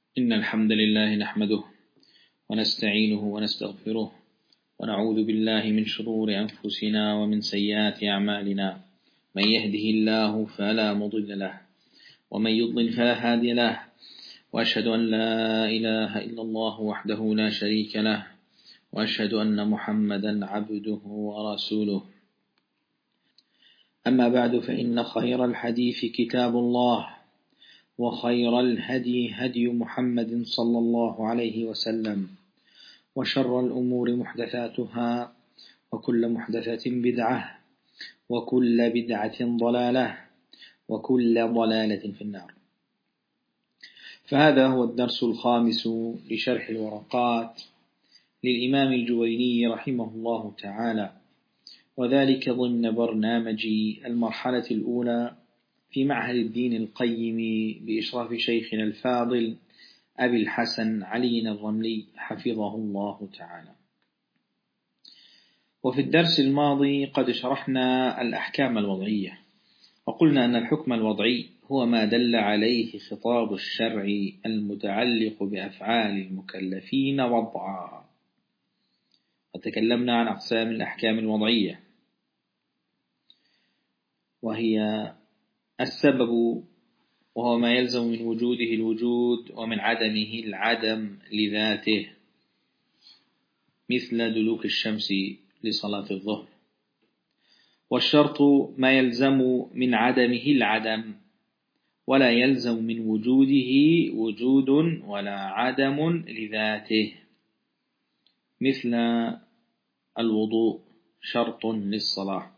إن الحمد لله نحمده ونستعينه ونستغفره ونعوذ بالله من شرور أنفسنا ومن سيئات أعمالنا. من يهده الله فلا مضل له ومن يضلل فلا هادي له، وأشهد أن لا إله إلا الله وحده لا شريك له، وأشهد أن محمدا عبده ورسوله. أما بعد، فإن خير الحديث كتاب الله، وخير الهدي هدي محمد صلى الله عليه وسلم، وشر الأمور محدثاتها، وكل محدثة بدعة، وكل بدعة ضلالة، وكل ضلالة في النار. فهذا هو الدرس الخامس لشرح الورقات للإمام الجويني رحمه الله تعالى، وذلك ضمن برنامج المرحلة الأولى في معهد الدين القيم بإشراف شيخنا الفاضل أبي الحسن علي الرملي حفظه الله تعالى. وفي الدرس الماضي قد شرحنا الأحكام الوضعية، وقلنا أن الحكم الوضعي هو ما دل عليه خطاب الشرع المتعلق بأفعال المكلفين وضعا. وتكلمنا عن أقسام الأحكام الوضعية، وهي السبب، وهو ما يلزم من وجوده الوجود ومن عدمه العدم لذاته، مثل دلوك الشمس لصلاة الظهر. والشرط ما يلزم من عدمه العدم ولا يلزم من وجوده وجود ولا عدم لذاته، مثل الوضوء شرط للصلاة.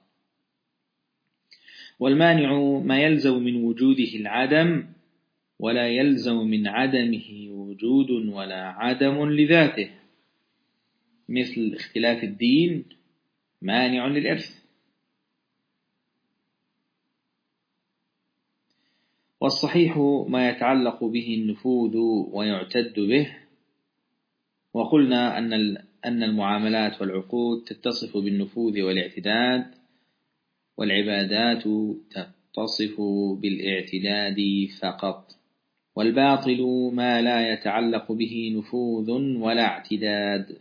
والمانع ما يلزم من وجوده العدم ولا يلزم من عدمه وجود ولا عدم لذاته، مثل اختلاف الدين مانع للإرث. والصحيح ما يتعلق به النفوذ ويعتد به، وقلنا أن المعاملات والعقود تتصف بالنفوذ والاعتداد، والعبادات تتصف بالاعتداد فقط. والباطل ما لا يتعلق به نفوذ ولا اعتداد.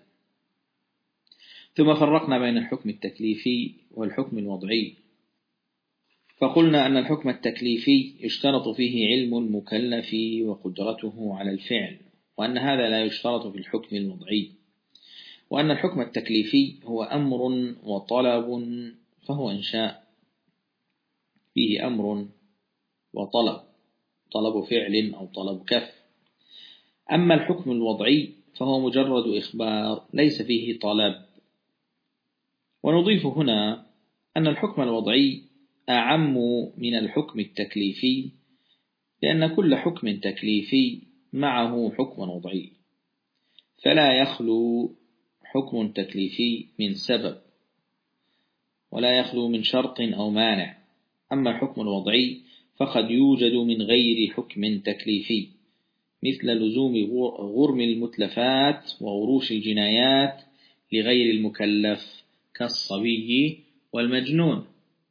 ثم فرقنا بين الحكم التكليفي والحكم الوضعي، فقلنا أن الحكم التكليفي يشترط فيه علم المكلف وقدرته على الفعل، وأن هذا لا يشترط في الحكم الوضعي، وأن الحكم التكليفي هو أمر وطلب، فهو إنشاء فيه أمر وطلب، طلب فعل أو طلب كف. أما الحكم الوضعي فهو مجرد إخبار ليس فيه طلب. ونضيف هنا أن الحكم الوضعي أعم من الحكم التكليفي، لأن كل حكم تكليفي معه حكم وضعي، فلا يخلو حكم تكليفي من سبب ولا يخلو من شرط أو مانع. أما الحكم الوضعي فقد يوجد من غير حكم تكليفي، مثل لزوم غرم المتلفات وغروش الجنايات لغير المكلف كالصبي والمجنون.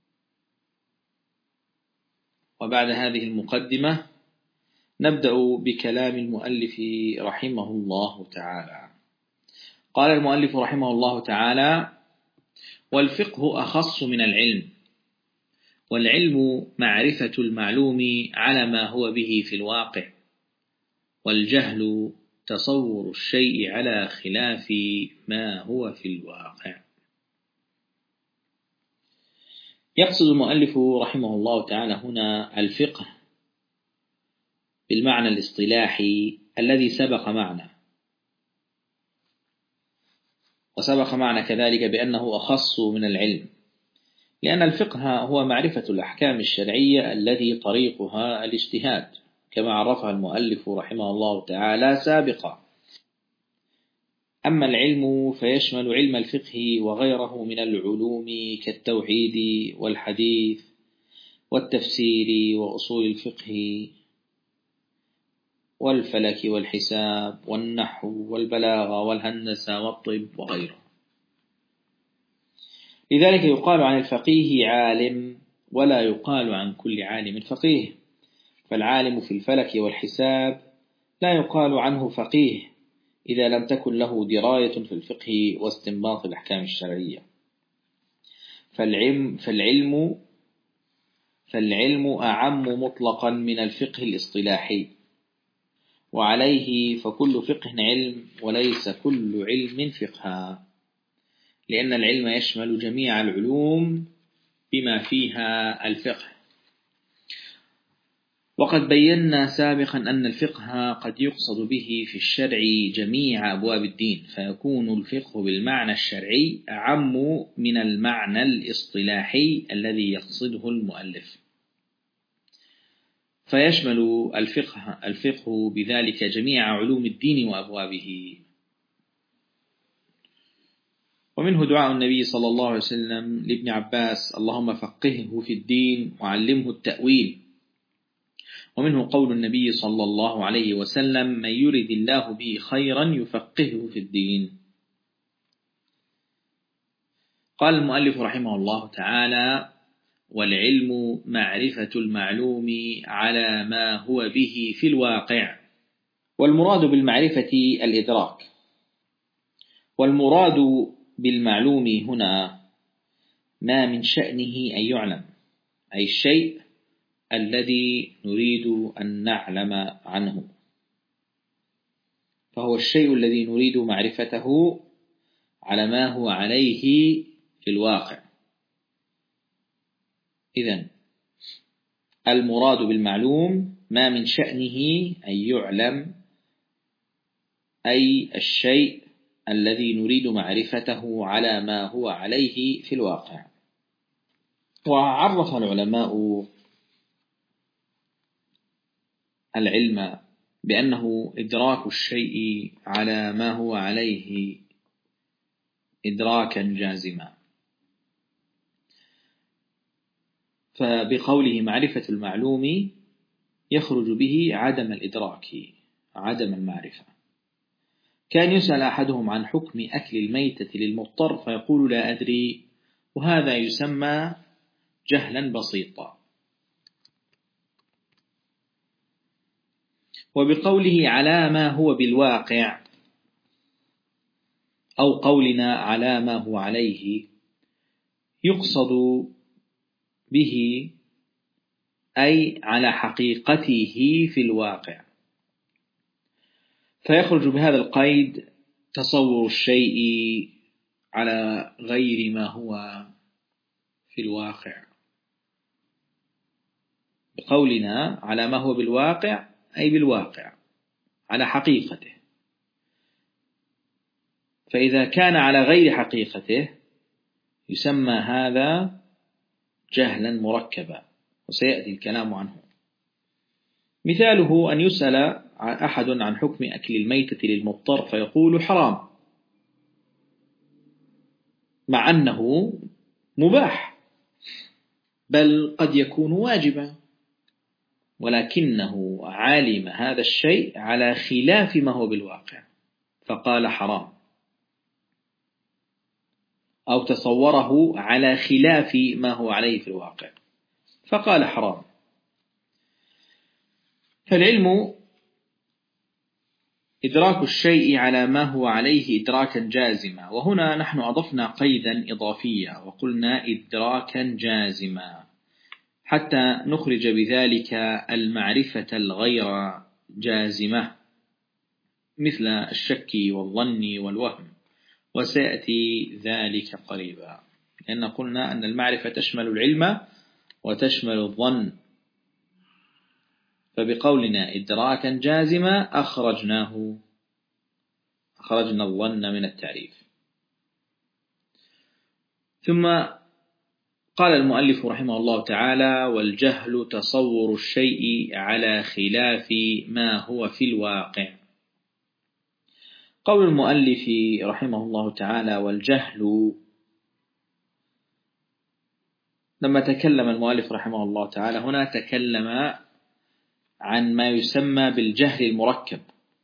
وبعد هذه المقدمة نبدأ بكلام المؤلف رحمه الله تعالى. قال المؤلف رحمه الله تعالى: والفقه أخص من العلم، والعلم معرفة المعلوم على ما هو به في الواقع، والجهل تصور الشيء على خلاف ما هو في الواقع. يقصد المؤلف رحمه الله تعالى هنا الفقه بالمعنى الاصطلاحي الذي سبق معنا، وسبق معنا كذلك بأنه أخص من العلم، لأن الفقه هو معرفة الأحكام الشرعية التي طريقها الاجتهاد، كما عرفها المؤلف رحمه الله تعالى سابقا. أما العلم فيشمل علم الفقه وغيره من العلوم كالتوحيد والحديث والتفسير وأصول الفقه والفلك والحساب والنحو والبلاغة والهندسة والطب وغيره. لذلك يقال عن الفقيه عالم، ولا يقال عن كل عالم فقيه. فالعالم في الفلك والحساب لا يقال عنه فقيه إذا لم تكن له دراية في الفقه واستنباط الأحكام الشرعية. فالعلم أعم مطلقا من الفقه الاصطلاحي، وعليه فكل فقه علم وليس كل علم فقها، لأن العلم يشمل جميع العلوم بما فيها الفقه. وقد بينا سابقا أن الفقه قد يقصد به في الشرع جميع أبواب الدين، فيكون الفقه بالمعنى الشرعي أعم من المعنى الاصطلاحي الذي يقصده المؤلف، فيشمل الفقه بذلك جميع علوم الدين وأبوابه. ومنه دعاء النبي صلى الله عليه وسلم لابن عباس: اللهم فقهه في الدين وعلمه التأويل. ومنه قول النبي صلى الله عليه وسلم: من يرد الله به خيرا يفقهه في الدين. قال المؤلف رحمه الله تعالى: والعلم معرفة المعلوم على ما هو به في الواقع. والمراد بالمعرفة الإدراك. والمراد بالمعلوم هنا ما من شأنه أن يعلم، أي الشيء الذي نريد أن نعلم عنه، فهو الشيء الذي نريد معرفته على ما هو عليه في الواقع. إذن المراد بالمعلوم ما من شأنه أن يعلم، أي الشيء الذي نريد معرفته على ما هو عليه في الواقع. وعرف العلماء العلم بأنه إدراك الشيء على ما هو عليه إدراكا جازما، فبقوله معرفة المعلوم يخرج به عدم الإدراك، عدم المعرفة. كان يسأل أحدهم عن حكم أكل الميتة للمضطر فيقول لا أدري، وهذا يسمى جهلا بسيطا. وبقوله على ما هو بالواقع أو قولنا على ما هو عليه يقصد به أي على حقيقته في الواقع، فيخرج بهذا القيد تصور الشيء على غير ما هو في الواقع. بقولنا على ما هو بالواقع أي بالواقع على حقيقته، فإذا كان على غير حقيقته يسمى هذا جهلا مركبا، وسيأتي الكلام عنه. مثاله أن يسأل أحد عن حكم أكل الميتة للمضطر فيقول حرام، مع أنه مباح، بل قد يكون واجبا، ولكنه علم هذا الشيء على خلاف ما هو بالواقع فقال حرام، أو تصوره على خلاف ما هو عليه في الواقع فقال حرام. فالعلم إدراك الشيء على ما هو عليه إدراكا جازما، وهنا نحن أضفنا قيدا إضافيا وقلنا إدراكا جازما حتى نخرج بذلك المعرفة الغير جازمة مثل الشك والظن والوهم، وسيأتي ذلك قريبا، لأن قلنا أن المعرفة تشمل العلم وتشمل الظن، فبقولنا إدراكا جازما أخرجنا الظن من التعريف. ثم قال المؤلف رحمه الله تعالى: والجهل تصور الشيء على خلاف ما هو في الواقع. قول المؤلف رحمه الله تعالى والجهل، لما تكلم المؤلف رحمه الله تعالى هنا تكلم عن ما يسمى بالجهل المركب.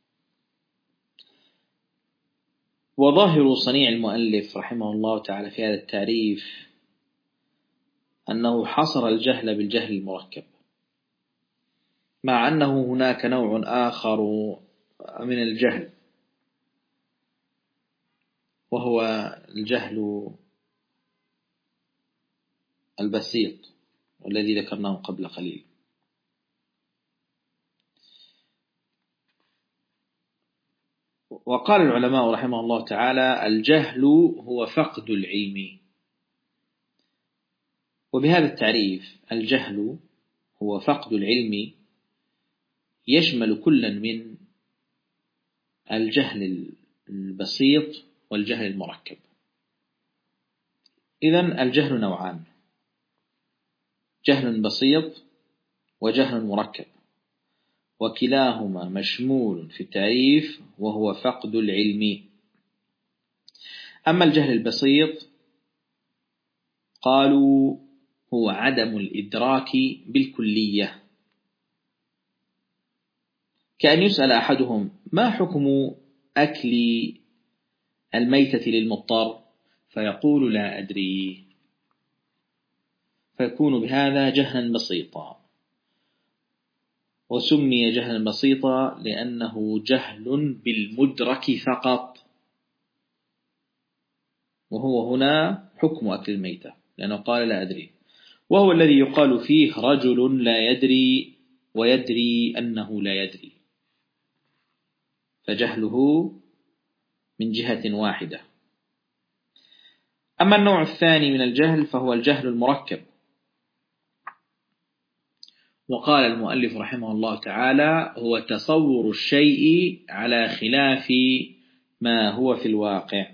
وظاهر صنيع المؤلف رحمه الله تعالى في هذا التعريف أنه حصر الجهل بالجهل المركب، مع أنه هناك نوع آخر من الجهل، وهو الجهل البسيط والذي ذكرناه قبل قليل. وقال العلماء رحمه الله تعالى: الجهل هو فقد العلم. وبهذا التعريف الجهل هو فقد العلم يشمل كل من الجهل البسيط والجهل المركب. إذن الجهل نوعان: جهل بسيط وجهل مركب، وكلاهما مشمول في التعريف وهو فقد العلم. أما الجهل البسيط قالوا هو عدم الإدراك بالكلية، كأن يسأل أحدهم: ما حكم أكل الميتة للمضطر؟ فيقول: لا أدري، فيكون بهذا جهلا بسيطا. وسمي جهلا بسيطا لأنه جهل بالمدرك فقط، وهو هنا حكم أكل الميتة، لأنه قال: لا أدري، وهو الذي يقال فيه رجل لا يدري ويدري أنه لا يدري، فجهله من جهة واحدة. أما النوع الثاني من الجهل فهو الجهل المركب. وقال المؤلف رحمه الله تعالى: هو تصور الشيء على خلاف ما هو في الواقع.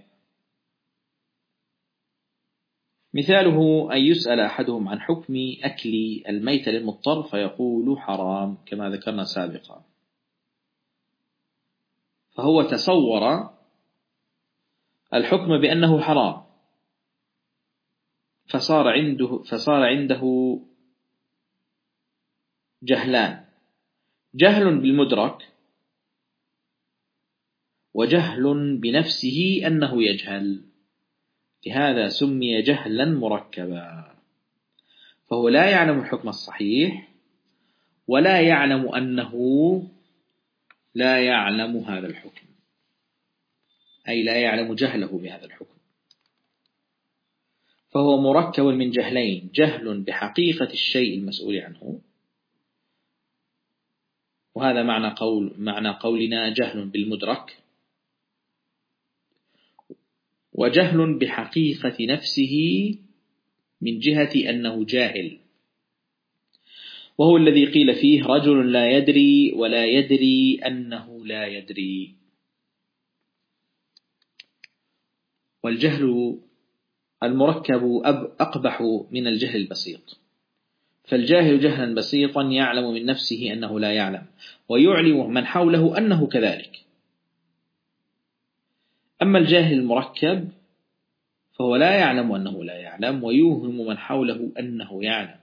مثاله أن يسأل أحدهم عن حكم أكل الميت للمضطر فيقول: حرام، كما ذكرنا سابقا. فهو تصور الحكم بأنه حرام، فصار عنده جهلان: جهل بالمدرك، وجهل بنفسه أنه يجهل، لهذا سمي جهلا مركبا. فهو لا يعلم الحكم الصحيح، ولا يعلم أنه لا يعلم هذا الحكم، أي لا يعلم جهله بهذا الحكم. فهو مركب من جهلين: جهل بحقيقة الشيء المسؤول عنه، وهذا معنى قولنا جهل بالمدرك، وجهل بحقيقة نفسه من جهة أنه جاهل، وهو الذي قيل فيه رجل لا يدري ولا يدري أنه لا يدري. والجهل المركب أقبح من الجهل البسيط، فالجاهل جهلا بسيطا يعلم من نفسه أنه لا يعلم، ويعلم من حوله أنه كذلك. أما الجاهل المركب فهو لا يعلم أنه لا يعلم، ويوهم من حوله أنه يعلم.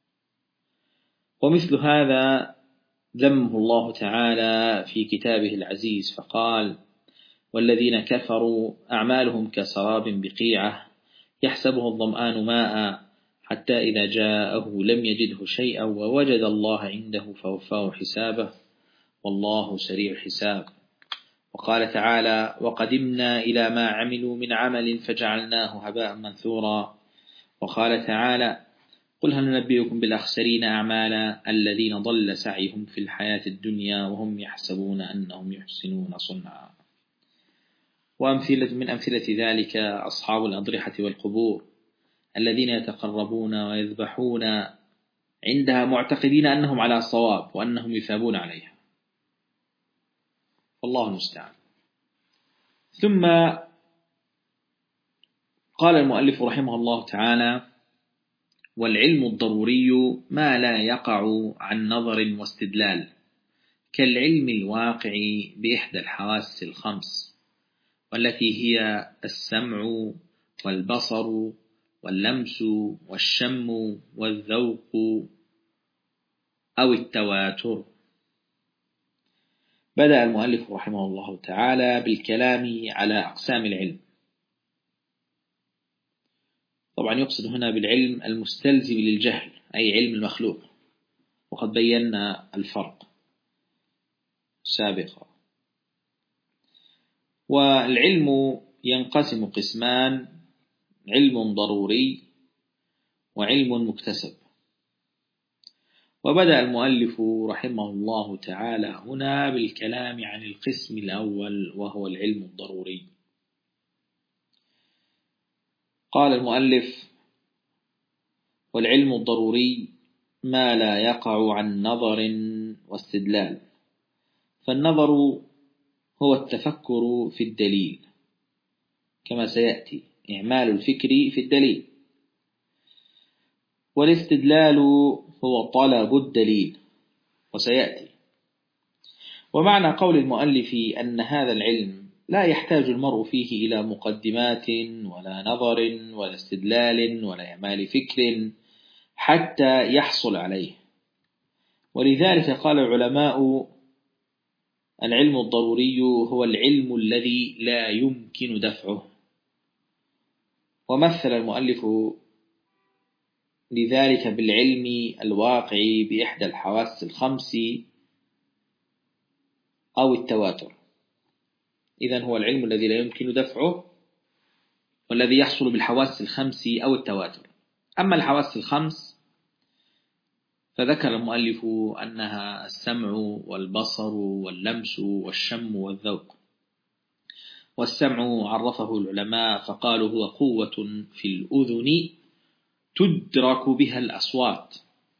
ومثل هذا ذمه الله تعالى في كتابه العزيز فقال: والذين كفروا أعمالهم كسراب بقيعة يحسبه الظمآن ماء حتى إذا جاءه لم يجده شيئا ووجد الله عنده فوفاه حسابه والله سريع الحساب. وقال تعالى: وقدمنا إلى ما عملوا من عمل فجعلناه هباء منثورا. وقال تعالى: قل هل ننبئكم بالأخسرين أعمالا الذين ضل سعيهم في الحياة الدنيا وهم يحسبون أنهم يحسنون صنعا. من أمثلة ذلك أصحاب الأضرحة والقبور الذين يتقربون ويذبحون عندها معتقدين أنهم على الصواب وأنهم يثابون عليها، والله المستعان. ثم قال المؤلف رحمه الله تعالى: والعلم الضروري ما لا يقع عن نظر واستدلال، كالعلم الواقع بإحدى الحواس الخمس، والتي هي السمع والبصر واللمس والشم والذوق أو التواتر. بدأ المؤلف رحمه الله تعالى بالكلام على أقسام العلم. طبعا يقصد هنا بالعلم المستلزم للجهل، أي علم المخلوق، وقد بينا الفرق سابقا. والعلم ينقسم قسمان: علم ضروري وعلم مكتسب. وبدأ المؤلف رحمه الله تعالى هنا بالكلام عن القسم الأول وهو العلم الضروري. قال المؤلف: والعلم الضروري ما لا يقع عن نظر واستدلال. فالنظر هو التفكر في الدليل كما سيأتي، إعمال الفكر في الدليل. والاستدلال هو طلب الدليل وسيأتي. ومعنى قول المؤلف أن هذا العلم لا يحتاج المرء فيه إلى مقدمات ولا نظر ولا استدلال ولا إعمال فكر حتى يحصل عليه. ولذلك قال العلماء: العلم الضروري هو العلم الذي لا يمكن دفعه. ومثل المؤلف لذلك بالعلم الواقع بإحدى الحواس الخمس أو التواتر. إذن هو العلم الذي لا يمكن دفعه والذي يحصل بالحواس الخمس أو التواتر. أما الحواس الخمس فذكر المؤلف أنها السمع والبصر واللمس والشم والذوق. والسمع عرفه العلماء فقالوا هو قوة في الأذن تدرك بها الأصوات.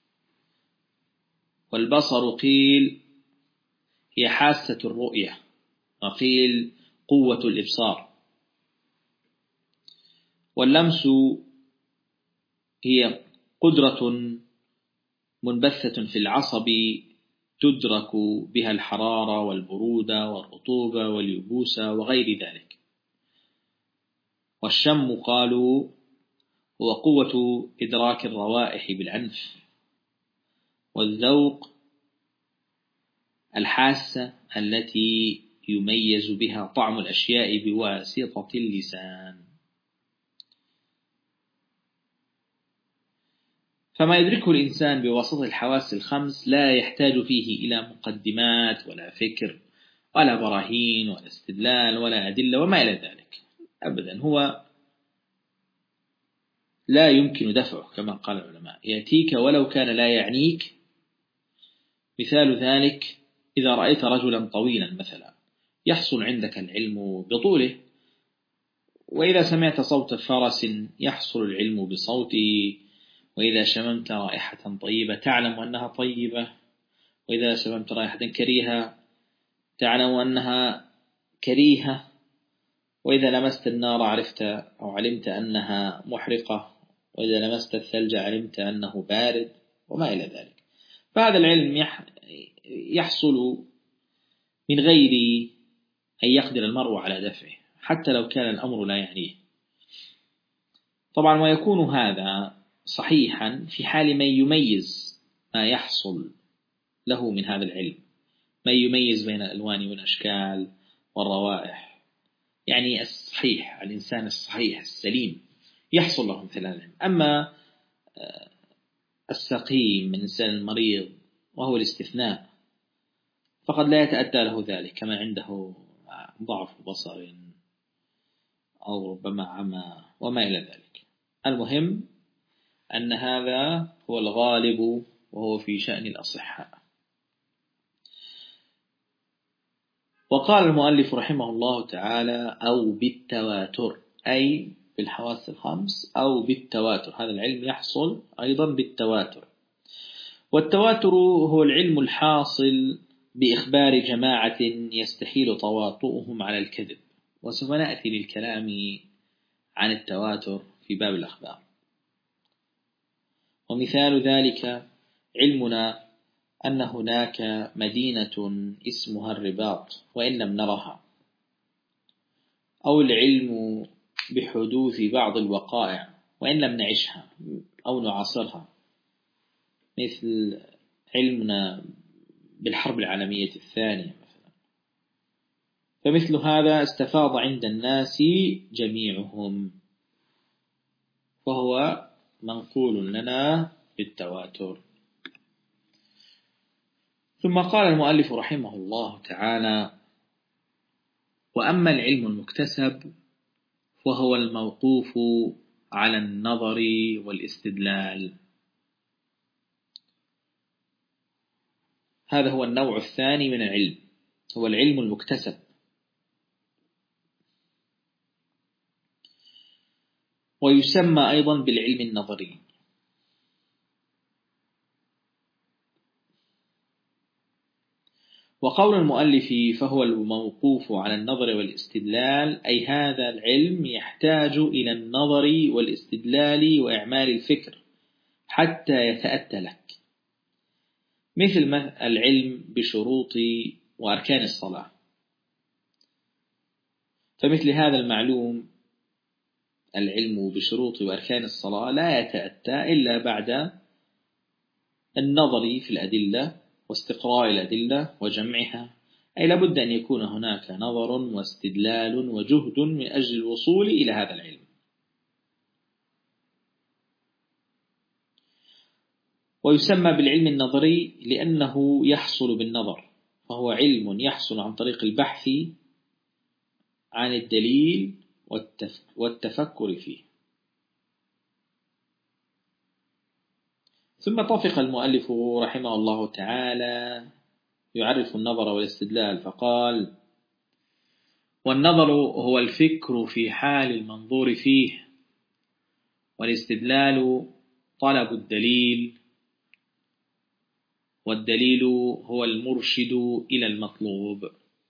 والبصر قيل هي حاسة الرؤية، وقيل قوة الإبصار. واللمس هي قدرة منبثة في العصب تدرك بها الحرارة والبرودة والرطوبة واليبوسة وغير ذلك. والشم قالوا هو قوة إدراك الروائح بالأنف. والذوق الحاسة التي يميز بها طعم الأشياء بواسطة اللسان. فما يدركه الإنسان بواسطة الحواس الخمس لا يحتاج فيه إلى مقدمات ولا فكر ولا براهين ولا استدلال ولا أدلة وما إلى ذلك أبدا. هو لا يمكن دفعه كما قال العلماء، يأتيك ولو كان لا يعنيك. مثال ذلك: إذا رأيت رجلا طويلا مثلا يحصل عندك العلم بطوله، وإذا سمعت صوت فرس يحصل العلم بصوته، وإذا شممت رائحة طيبة تعلم أنها طيبة، وإذا شممت رائحة كريهة تعلم أنها كريهة، وإذا لمست النار عرفت أو علمت أنها محرقة، وإذا لمست الثلج علمت أنه بارد وما إلى ذلك. فهذا العلم يحصل من غير أن يقدر المرء على دفعه حتى لو كان الأمر لا يعنيه. طبعا ويكون هذا صحيحا في حال من يميز ما يحصل له من هذا العلم، من يميز بين الألوان والأشكال والروائح، يعني الصحيح، الإنسان الصحيح السليم يحصل له مثل هذا العلم. أما السقيم من الإنسان المريض وهو الاستثناء فقد لا يتأتى له ذلك، كما عنده ضعف بصر أو ربما عمى وما إلى ذلك. المهم أن هذا هو الغالب وهو في شأن الأصحاء. وقال المؤلف رحمه الله تعالى: أو بالتواتر، أي بالحواس الخمس أو بالتواتر. هذا العلم يحصل أيضا بالتواتر. والتواتر هو العلم الحاصل بإخبار جماعة يستحيل تواطؤهم على الكذب. وسوف نأتي للكلام عن التواتر في باب الأخبار. ومثال ذلك علمنا أن هناك مدينة اسمها الرباط وإن لم نرها، أو العلم بحدوث بعض الوقائع وإن لم نعيشها أو نعاصرها، مثل علمنا بالحرب العالمية الثانية مثلا. فمثل هذا استفاض عند الناس جميعهم، فهو منقول لنا بالتواتر. ثم قال المؤلف رحمه الله تعالى: وأما العلم المكتسب وهو الموقوف على النظر والاستدلال. هذا هو النوع الثاني من العلم، هو العلم المكتسب. ويسمى أيضا بالعلم النظري. وقول المؤلف فهو الموقوف على النظر والاستدلال، أي هذا العلم يحتاج إلى النظر والاستدلال وإعمال الفكر حتى يتأتى لك، مثل العلم بشروط وأركان الصلاة. فمثل هذا المعلوم العلم بشروط وأركان الصلاة لا يتأتى إلا بعد النظر في الأدلة واستقراء الأدلة وجمعها، أي لابد أن يكون هناك نظر واستدلال وجهد من أجل الوصول إلى هذا العلم. ويسمى بالعلم النظري لأنه يحصل بالنظر، فهو علم يحصل عن طريق البحث عن الدليل والتفكر فيه. ثم طفق المؤلف رحمه الله تعالى يعرف النظر والاستدلال فقال: والنظر هو الفكر في حال المنظور فيه، والاستدلال طلب الدليل، والدليل هو المرشد إلى المطلوب.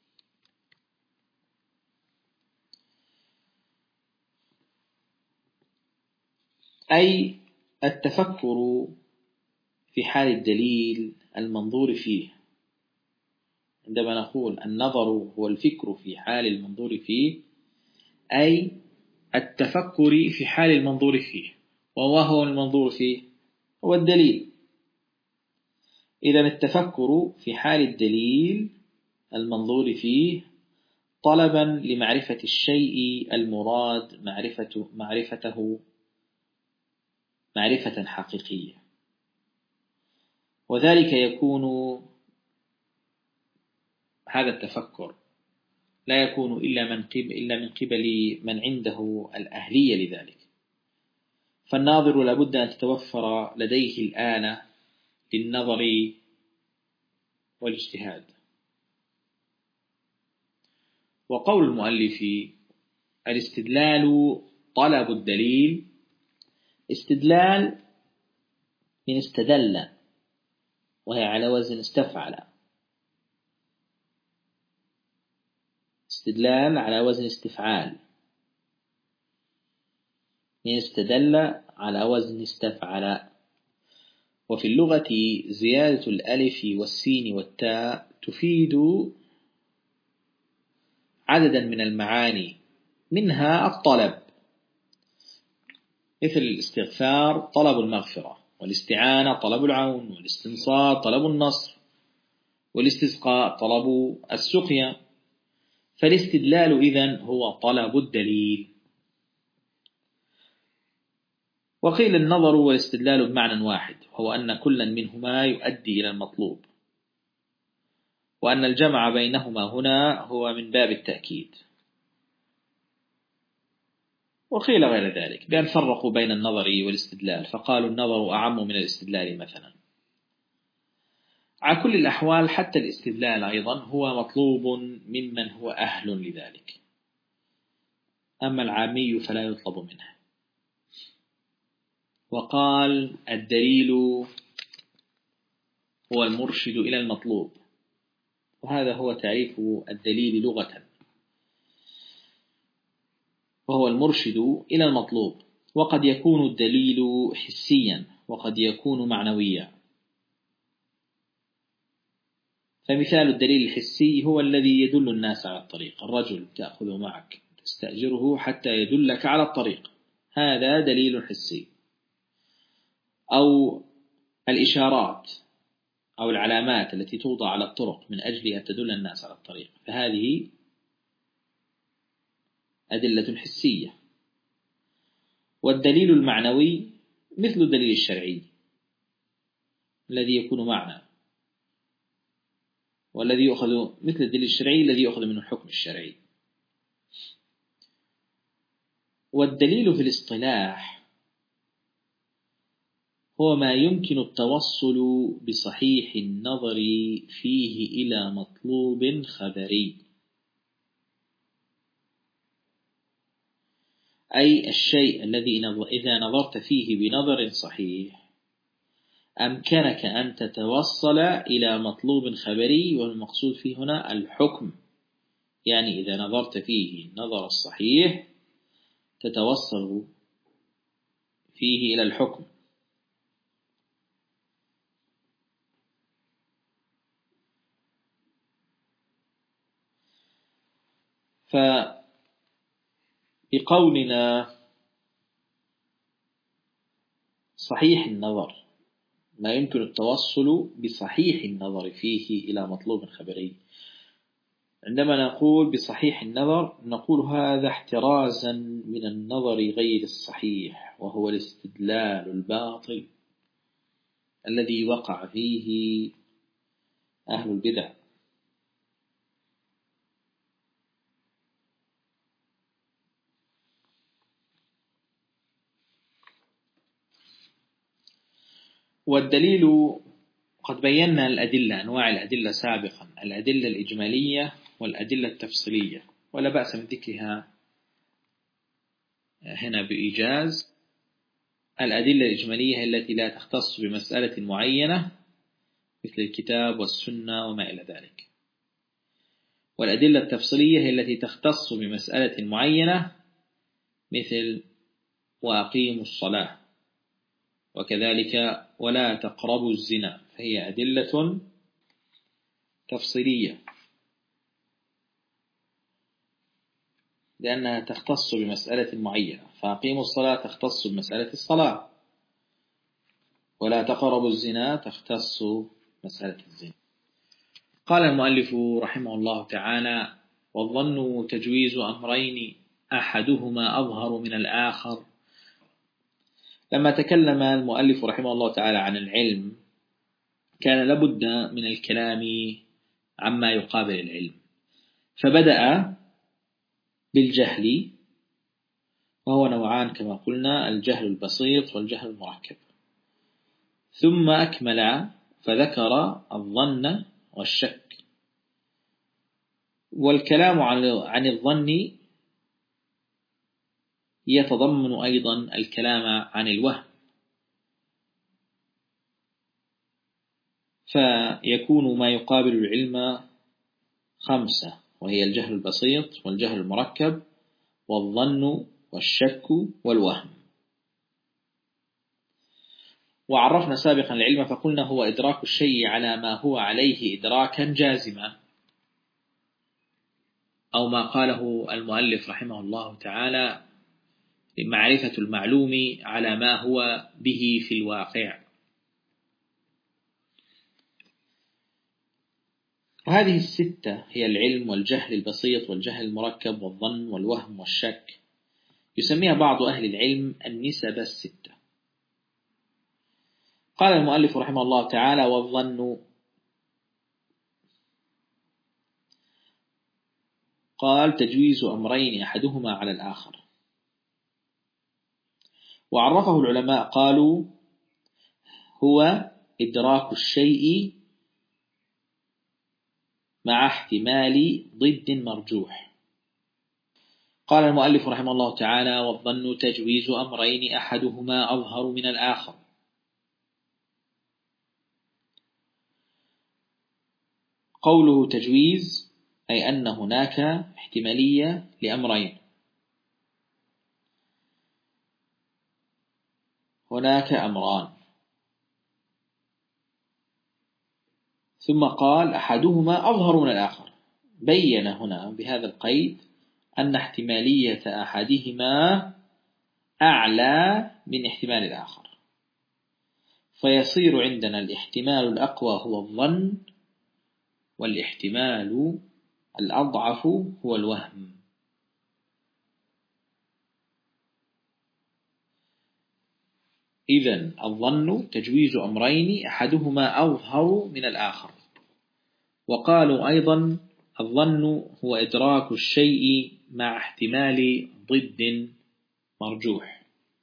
أي التفكر في حال الدليل المنظور فيه. عندما نقول النظر هو الفكر في حال المنظور فيه، أي التفكر في حال المنظور فيه، وهو المنظور فيه هو الدليل. إذن التفكر في حال الدليل المنظور فيه طلبا لمعرفة الشيء المراد معرفته معرفة حقيقية، وذلك يكون هذا التفكر لا يكون إلا من قبل من عنده الأهلية لذلك. فالناظر لابد أن تتوفر لديه الآلة للنظر والاجتهاد. وقول المؤلف: الاستدلال طلب الدليل. استدلال من استدل، وهي على وزن استفعل. استدلال على وزن استفعال، من استدل على وزن استفعل. وفي اللغة زيادة الألف والسين والتاء تفيد عددا من المعاني، منها الطلب، مثل الاستغفار طلب المغفرة، والاستعانة طلب العون، والاستنصار طلب النصر، والاستسقاء طلب السقيا. فالاستدلال إذن هو طلب الدليل. وقيل النظر والاستدلال بمعنى واحد، وهو أن كلا منهما يؤدي إلى المطلوب، وأن الجمع بينهما هنا هو من باب التأكيد. وقيل غير ذلك بأن فرقوا بين النظر والاستدلال، فقالوا النظر أعم من الاستدلال مثلا. على كل الأحوال حتى الاستدلال أيضا هو مطلوب ممن هو أهل لذلك، أما العامي فلا يطلب منه. وقال: الدليل هو المرشد إلى المطلوب، وهذا هو تعريف الدليل لغة، وهو المرشد إلى المطلوب. وقد يكون الدليل حسيا وقد يكون معنويا. فمثال الدليل الحسي هو الذي يدل الناس على الطريق. الرجل تأخذه معك تستأجره حتى يدلك على الطريق، هذا دليل حسي. أو الإشارات أو العلامات التي توضع على الطرق من أجل أن تدل الناس على الطريق، فهذه أدلة حسية. والدليل المعنوي مثل الدليل الشرعي الذي يكون معنى، والذي يؤخذ مثل الدليل الشرعي الذي يؤخذ منه الحكم الشرعي. والدليل في الاصطلاح هو ما يمكن التوصل بصحيح النظر فيه إلى مطلوب خبري، أي الشيء الذي إذا نظرت فيه بنظر صحيح أمكنك أن تتوصل إلى مطلوب خبري، والمقصود فيه هنا الحكم، يعني إذا نظرت فيه النظر الصحيح تتوصل فيه إلى الحكم. فبقولنا صحيح النظر ما يمكن التوصل بصحيح النظر فيه إلى مطلوب خبري، عندما نقول بصحيح النظر نقول هذا احترازا من النظر غير الصحيح، وهو الاستدلال الباطل الذي وقع فيه أهل البدع. والدليل قد بينا الأدلة، أنواع الأدلة سابقا، الأدلة الإجمالية والأدلة التفصيلية، ولا بأس من ذكرها هنا بإيجاز. الأدلة الإجمالية هي التي لا تختص بمسألة معينة مثل الكتاب والسنة وما إلى ذلك، والأدلة التفصيلية هي التي تختص بمسألة معينة مثل وأقيموا الصلاة، وكذلك ولا تقربوا الزنا، فهي أدلة تفصيلية لأنها تختص بمسألة معينة، فأقيموا الصلاة تختص بمسألة الصلاة، ولا تقربوا الزنا تختص مسألة الزنا. قال المؤلف رحمه الله تعالى: والظن تجويز أمرين أحدهما أظهر من الآخر. لما تكلم المؤلف رحمه الله تعالى عن العلم كان لابد من الكلام عما يقابل العلم، فبدأ بالجهل، وهو نوعان كما قلنا: الجهل البسيط والجهل المركب، ثم أكمل فذكر الظن والشك. والكلام عن الظن يتضمن أيضا الكلام عن الوهم، فيكون ما يقابل العلم 5، وهي الجهل البسيط والجهل المركب والظن والشك والوهم. وعرفنا سابقا العلم فقلنا هو إدراك الشيء على ما هو عليه إدراكا جازما، أو ما قاله المؤلف رحمه الله تعالى: معرفة المعلوم على ما هو به في الواقع. هذه 6 هي العلم والجهل البسيط والجهل المركب والظن والوهم والشك، يسميها بعض أهل العلم النسب 6. قال المؤلف رحمه الله تعالى: والظن، قال تجويز أمرين أحدهما على الآخر. وعرفه العلماء قالوا هو إدراك الشيء مع احتمال ضد مرجوح. قال المؤلف رحمه الله تعالى: والظن تجويز أمرين أحدهما أظهر من الآخر. قوله تجويز أي أن هناك احتمالية لأمرين، هناك أمران، ثم قال أحدهما أظهر من الآخر، بين هنا بهذا القيد أن احتمالية أحدهما أعلى من احتمال الآخر، فيصير عندنا الاحتمال الأقوى هو الظن، والاحتمال الأضعف هو الوهم. إذن الظن تجويز أمرين أحدهما أظهر من الآخر. وقالوا أيضا الظن هو إدراك الشيء مع احتمال ضد مرجوح.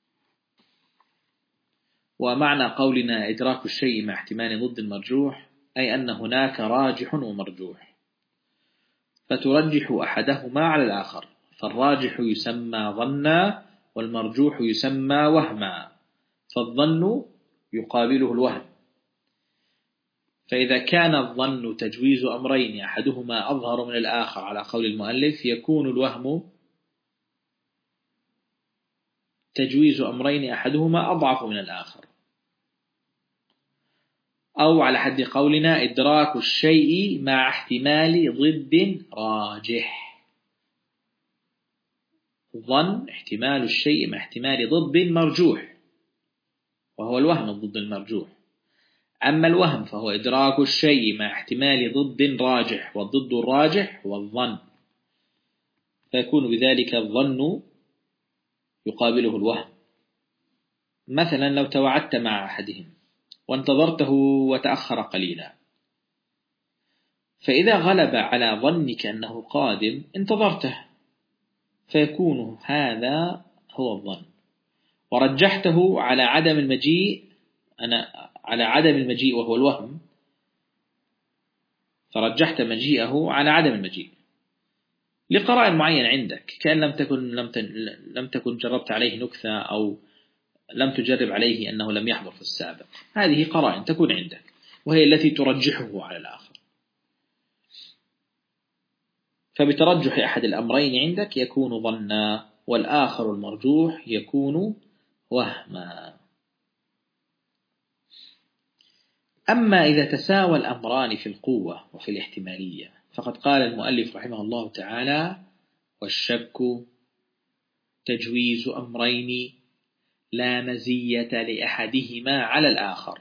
ومعنى قولنا إدراك الشيء مع احتمال ضد المرجوح أي أن هناك راجح ومرجوح، فترجح أحدهما على الآخر، فالراجح يسمى ظنا والمرجوح يسمى وهما، فالظن يقابله الوهم. فإذا كان الظن تجويز أمرين أحدهما أظهر من الآخر على قول المؤلف، يكون الوهم تجويز أمرين أحدهما أضعف من الآخر. أو على حد قولنا إدراك الشيء مع احتمال ضد راجح. ظن احتمال الشيء مع احتمال ضد مرجوح، وهو الوهم ضد المرجوح. أما الوهم فهو إدراك الشيء مع احتمال ضد راجح، والضد الراجح هو الظن، فيكون بذلك الظن يقابله الوهم. مثلا لو توعدت مع أحدهم وانتظرته وتأخر قليلا، فإذا غلب على ظنك أنه قادم انتظرته، فيكون هذا هو الظن، ورجحته على عدم المجيء، على عدم المجيء وهو الوهم، فرجحت مجيئه على عدم المجيء لقرائن معين عندك، كأن لم تكن جربت عليه نكثة، أو لم تجرب عليه أنه لم يحضر في السابق. هذه قرائن تكون عندك، وهي التي ترجحه على الآخر. فبترجح أحد الأمرين عندك يكون ظنا، والآخر المرجوح يكون وهما. أما إذا تساوى الأمران في القوة وفي الاحتمالية، فقد قال المؤلف رحمه الله تعالى: والشك تجويز أمرين لا مزية لأحدهما على الآخر.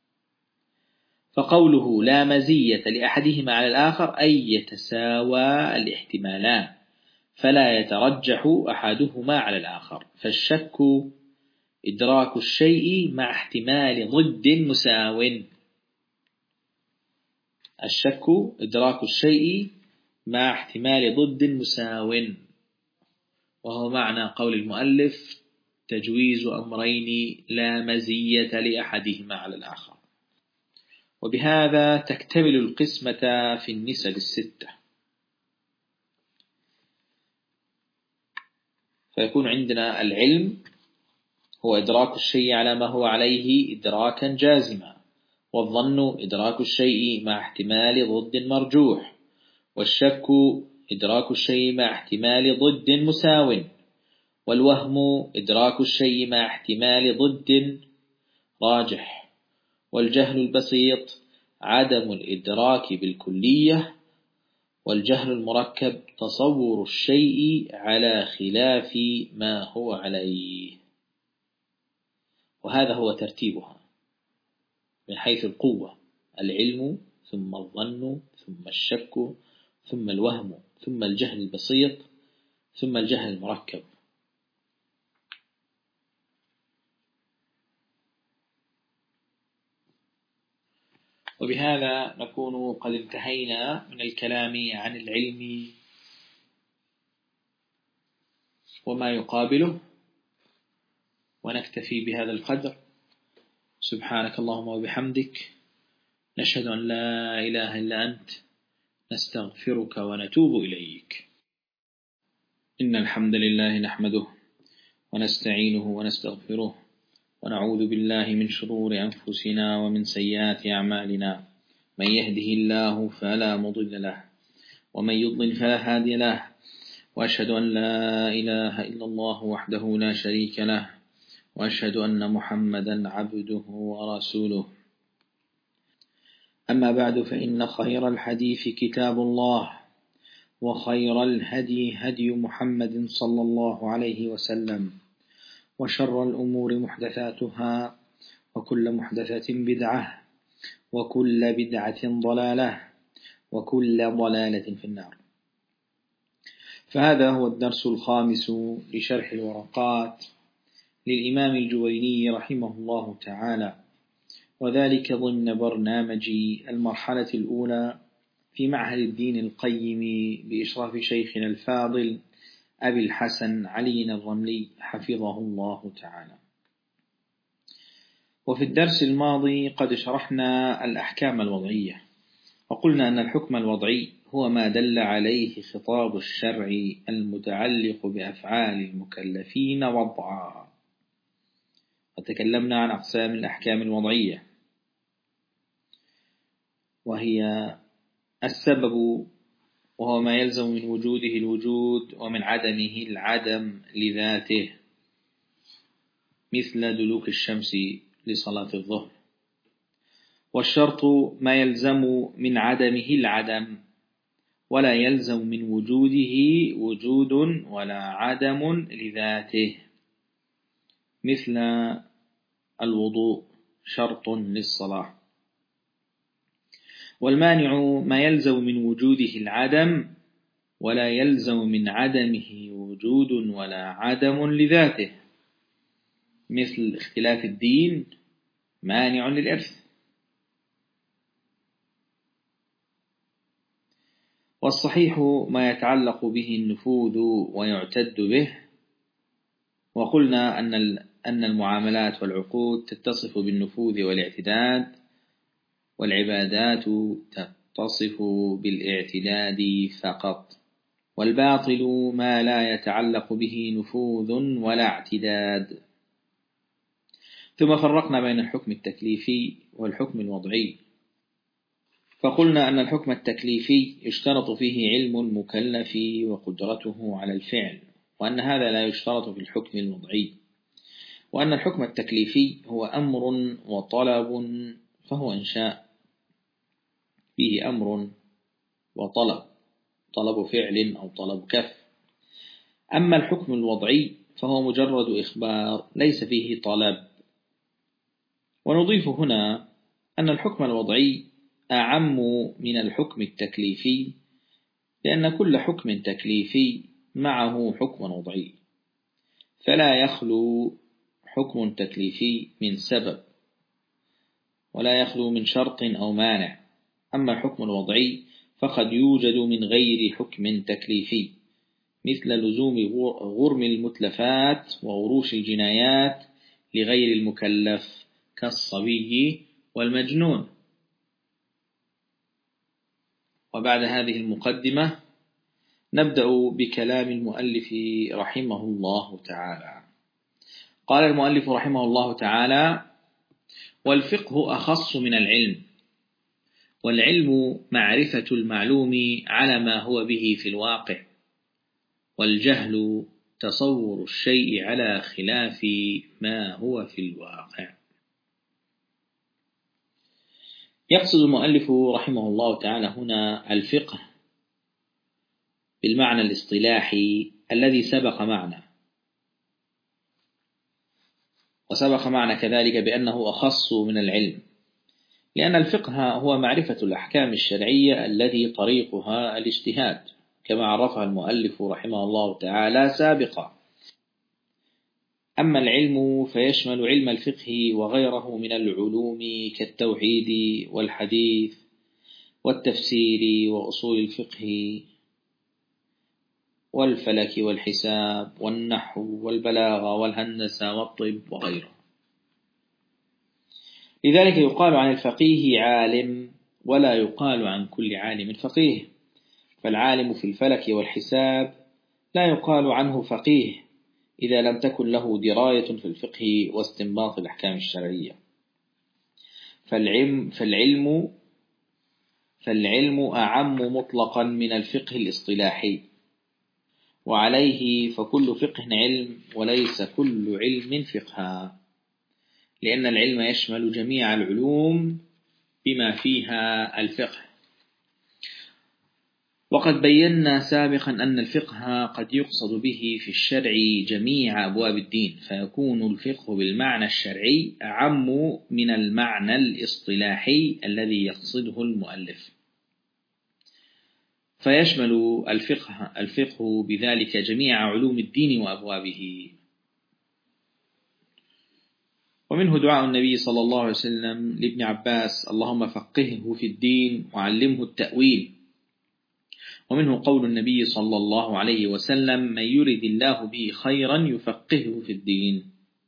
فقوله لا مزية لأحدهما على الآخر أي يتساوى الاحتمالان، فلا يترجح أحدهما على الآخر. فالشك إدراك الشيء مع احتمال ضد مساو. الشك إدراك الشيء مع احتمال ضد مساو، وهو معنى قول المؤلف: تجويز أمرين لا مزية لأحدهما على الآخر. وبهذا تكتمل القسمة في النسب الستة. فيكون عندنا العلم هو إدراك الشيء على ما هو عليه إدراكا جازما، والظن إدراك الشيء مع احتمال ضد مرجوح، والشك إدراك الشيء مع احتمال ضد مساو، والوهم إدراك الشيء مع احتمال ضد راجح، والجهل البسيط عدم الإدراك بالكلية، والجهل المركب تصور الشيء على خلاف ما هو عليه. وهذا هو ترتيبها من حيث القوة: العلم، ثم الظن، ثم الشك، ثم الوهم، ثم الجهل البسيط، ثم الجهل المركب. وبهذا نكون قد انتهينا من الكلام عن العلم وما يقابله، ونكتفي بهذا القدر. سبحانك اللهم وبحمدك، نشهد أن لا إله إلا أنت، نستغفرك ونتوب إليك. إن الحمد لله نحمده ونستعينه ونستغفره، ونعوذ بالله من شرور أنفسنا ومن سيئات أعمالنا. من يهده الله فلا مضل له، ومن يضلل فلا هادي له، وأشهد أن لا إله إلا الله وحده لا شريك له، وأشهد أن محمدا عبده ورسوله. أما بعد، فإن خير الحديث كتاب الله، وخير الهدي هدي محمد صلى الله عليه وسلم، وشر الأمور محدثاتها، وكل محدثة بدعة، وكل بدعة ضلالة، وكل ضلالة في النار. فهذا هو الدرس الخامس لشرح الورقات للإمام الجويني رحمه الله تعالى، وذلك ضمن برنامج المرحلة الأولى في معهد الدين القيم بإشراف شيخنا الفاضل أبي الحسن علي الرملي حفظه الله تعالى. وفي الدرس الماضي قد شرحنا الأحكام الوضعية، وقلنا أن الحكم الوضعي هو ما دل عليه خطاب الشرع المتعلق بأفعال المكلفين وضعا. وتكلمنا عن أقسام الأحكام الوضعية، وهي السبب وهو ما يلزم من وجوده الوجود ومن عدمه العدم لذاته، مثل دلوك الشمس لصلاة الظهر. والشرط ما يلزم من عدمه العدم ولا يلزم من وجوده وجود ولا عدم لذاته، مثل الوضوء شرط للصلاة. والمانع ما يلزم من وجوده العدم ولا يلزم من عدمه وجود ولا عدم لذاته، مثل اختلاف الدين مانع للإرث. والصحيح ما يتعلق به النفوذ ويعتد به، وقلنا أن المعاملات والعقود تتصف بالنفوذ والاعتداد، والعبادات تتصف بالاعتداد فقط. والباطل ما لا يتعلق به نفوذ ولا اعتداد. ثم فرقنا بين الحكم التكليفي والحكم الوضعي، فقلنا أن الحكم التكليفي يشترط فيه علم المكلف وقدرته على الفعل، وأن هذا لا يشترط في الحكم الوضعي، وأن الحكم التكليفي هو أمر وطلب، فهو إنشاء فيه أمر وطلب، طلب فعل أو طلب كف. أما الحكم الوضعي فهو مجرد إخبار ليس فيه طلب. ونضيف هنا أن الحكم الوضعي أعم من الحكم التكليفي، لأن كل حكم تكليفي معه حكم وضعي، فلا يخلو حكم تكليفي من سبب ولا يخلو من شرط أو مانع. أما الحكم الوضعي فقد يوجد من غير حكم تكليفي، مثل لزوم غرم المتلفات وغروش الجنايات لغير المكلف كالصبي والمجنون. وبعد هذه المقدمة نبدأ بكلام المؤلف رحمه الله تعالى. قال المؤلف رحمه الله تعالى: والفقه أخص من العلم، والعلم معرفة المعلوم على ما هو به في الواقع، والجهل تصور الشيء على خلاف ما هو في الواقع. يقصد المؤلف رحمه الله تعالى هنا الفقه بالمعنى الاصطلاحي الذي سبق معنا، وسبق معنا كذلك بأنه أخص من العلم، لأن الفقه هو معرفة الأحكام الشرعية التي طريقها الاجتهاد، كما عرفها المؤلف رحمه الله تعالى سابقا. أما العلم فيشمل علم الفقه وغيره من العلوم كالتوحيد والحديث والتفسير وأصول الفقه والفلك والحساب والنحو والبلاغة والهندسة والطب وغيره. لذلك يقال عن الفقيه عالم، ولا يقال عن كل عالم فقيه. فالعالم في الفلك والحساب لا يقال عنه فقيه إذا لم تكن له دراية في الفقه واستنباط الأحكام الشرعية. فالعلم أعم مطلقا من الفقه الاصطلاحي، وعليه فكل فقه علم وليس كل علم فقها، لأن العلم يشمل جميع العلوم بما فيها الفقه. وقد بينا سابقا أن الفقه قد يقصد به في الشرع جميع أبواب الدين، فيكون الفقه بالمعنى الشرعي أعم من المعنى الاصطلاحي الذي يقصده المؤلف، فيشمل الفقه بذلك جميع علوم الدين وأبوابه. ومنه دعاء النبي صلى الله عليه وسلم لابن عباس: اللهم فقهه في الدين وعلمه التأويل. ومنه قول النبي صلى الله عليه وسلم: من يرد الله به خيرا يفقهه في الدين.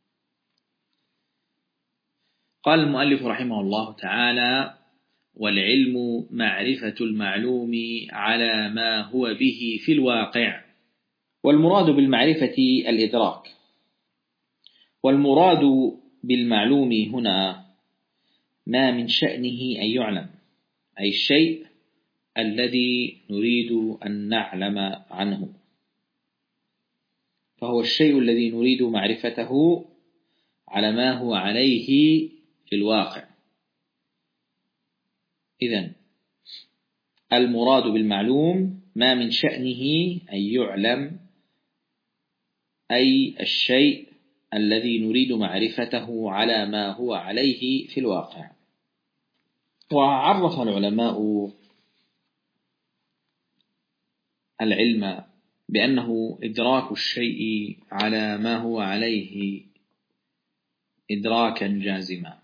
قال المؤلف رحمه الله تعالى: والعلم معرفة المعلوم على ما هو به في الواقع. والمراد بالمعرفة الإدراك. والمراد بالمعلوم هنا ما من شأنه أن يعلم، أي الشيء الذي نريد أن نعلم عنه، فهو الشيء الذي نريد معرفته على ما هو عليه في الواقع. إذن المراد بالمعلوم ما من شأنه أن يعلم، أي الشيء الذي نريد معرفته على ما هو عليه في الواقع. وعرف العلماء العلم بأنه إدراك الشيء على ما هو عليه إدراكا جازما.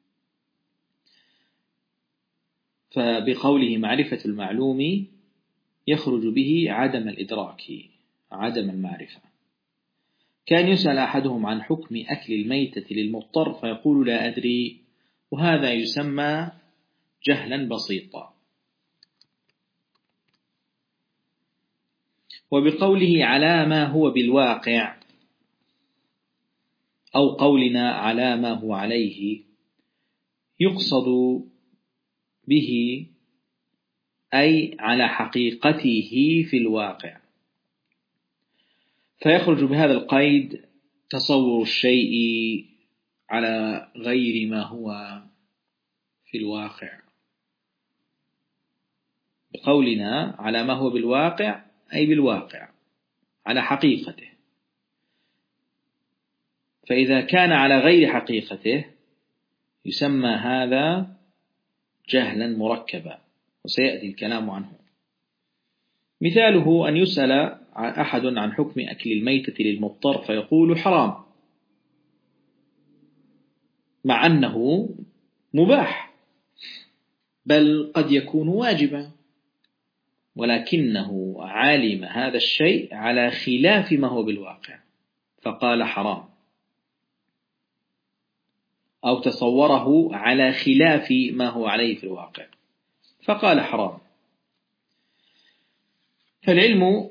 فبقوله معرفة المعلوم يخرج به عدم الإدراك، عدم المعرفة. كان يسأل أحدهم عن حكم أكل الميتة للمضطر فيقول لا أدري، وهذا يسمى جهلا بسيطا. وبقوله على ما هو بالواقع أو قولنا على ما هو عليه يقصد به أي على حقيقته في الواقع، فيخرج بهذا القيد تصور الشيء على غير ما هو في الواقع. بقولنا على ما هو بالواقع أي بالواقع على حقيقته، فإذا كان على غير حقيقته يسمى هذا جهلا مركبا، وسيأتي الكلام عنه. مثاله أن يسأل أحد عن حكم أكل الميتة للمضطر فيقول حرام، مع أنه مباح، بل قد يكون واجبا، ولكنه علم هذا الشيء على خلاف ما هو بالواقع فقال حرام، أو تصوره على خلاف ما هو عليه في الواقع فقال حرام. فالعلم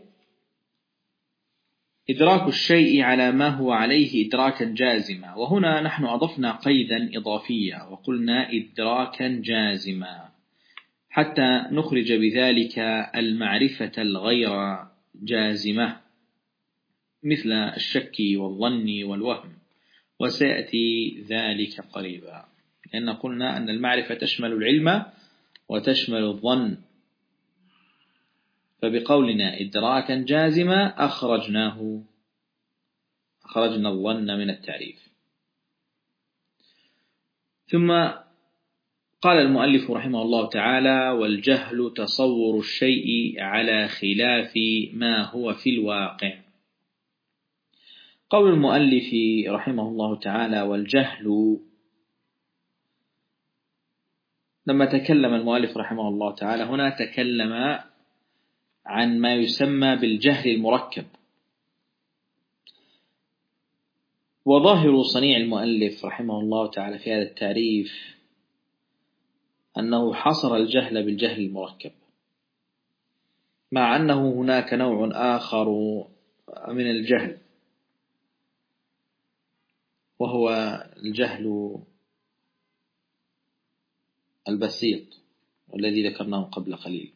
إدراك الشيء على ما هو عليه إدراكا جازما، وهنا نحن أضفنا قيدا إضافيا وقلنا إدراكا جازما حتى نخرج بذلك المعرفة الغير جازمة مثل الشك والظن والوهم، وسيأتي ذلك قريبا، لأن قلنا أن المعرفة تشمل العلم وتشمل الظن، فبقولنا إدراكا جازما أخرجنا الظن من التعريف. ثم قال المؤلف رحمه الله تعالى: والجهل تصور الشيء على خلاف ما هو في الواقع. قول المؤلف رحمه الله تعالى والجهل، لما تكلم المؤلف رحمه الله تعالى هنا تكلم عن ما يسمى بالجهل المركب. وظاهر صنيع المؤلف رحمه الله تعالى في هذا التعريف أنه حصر الجهل بالجهل المركب، مع أنه هناك نوع آخر من الجهل وهو الجهل البسيط والذي ذكرناه قبل قليل.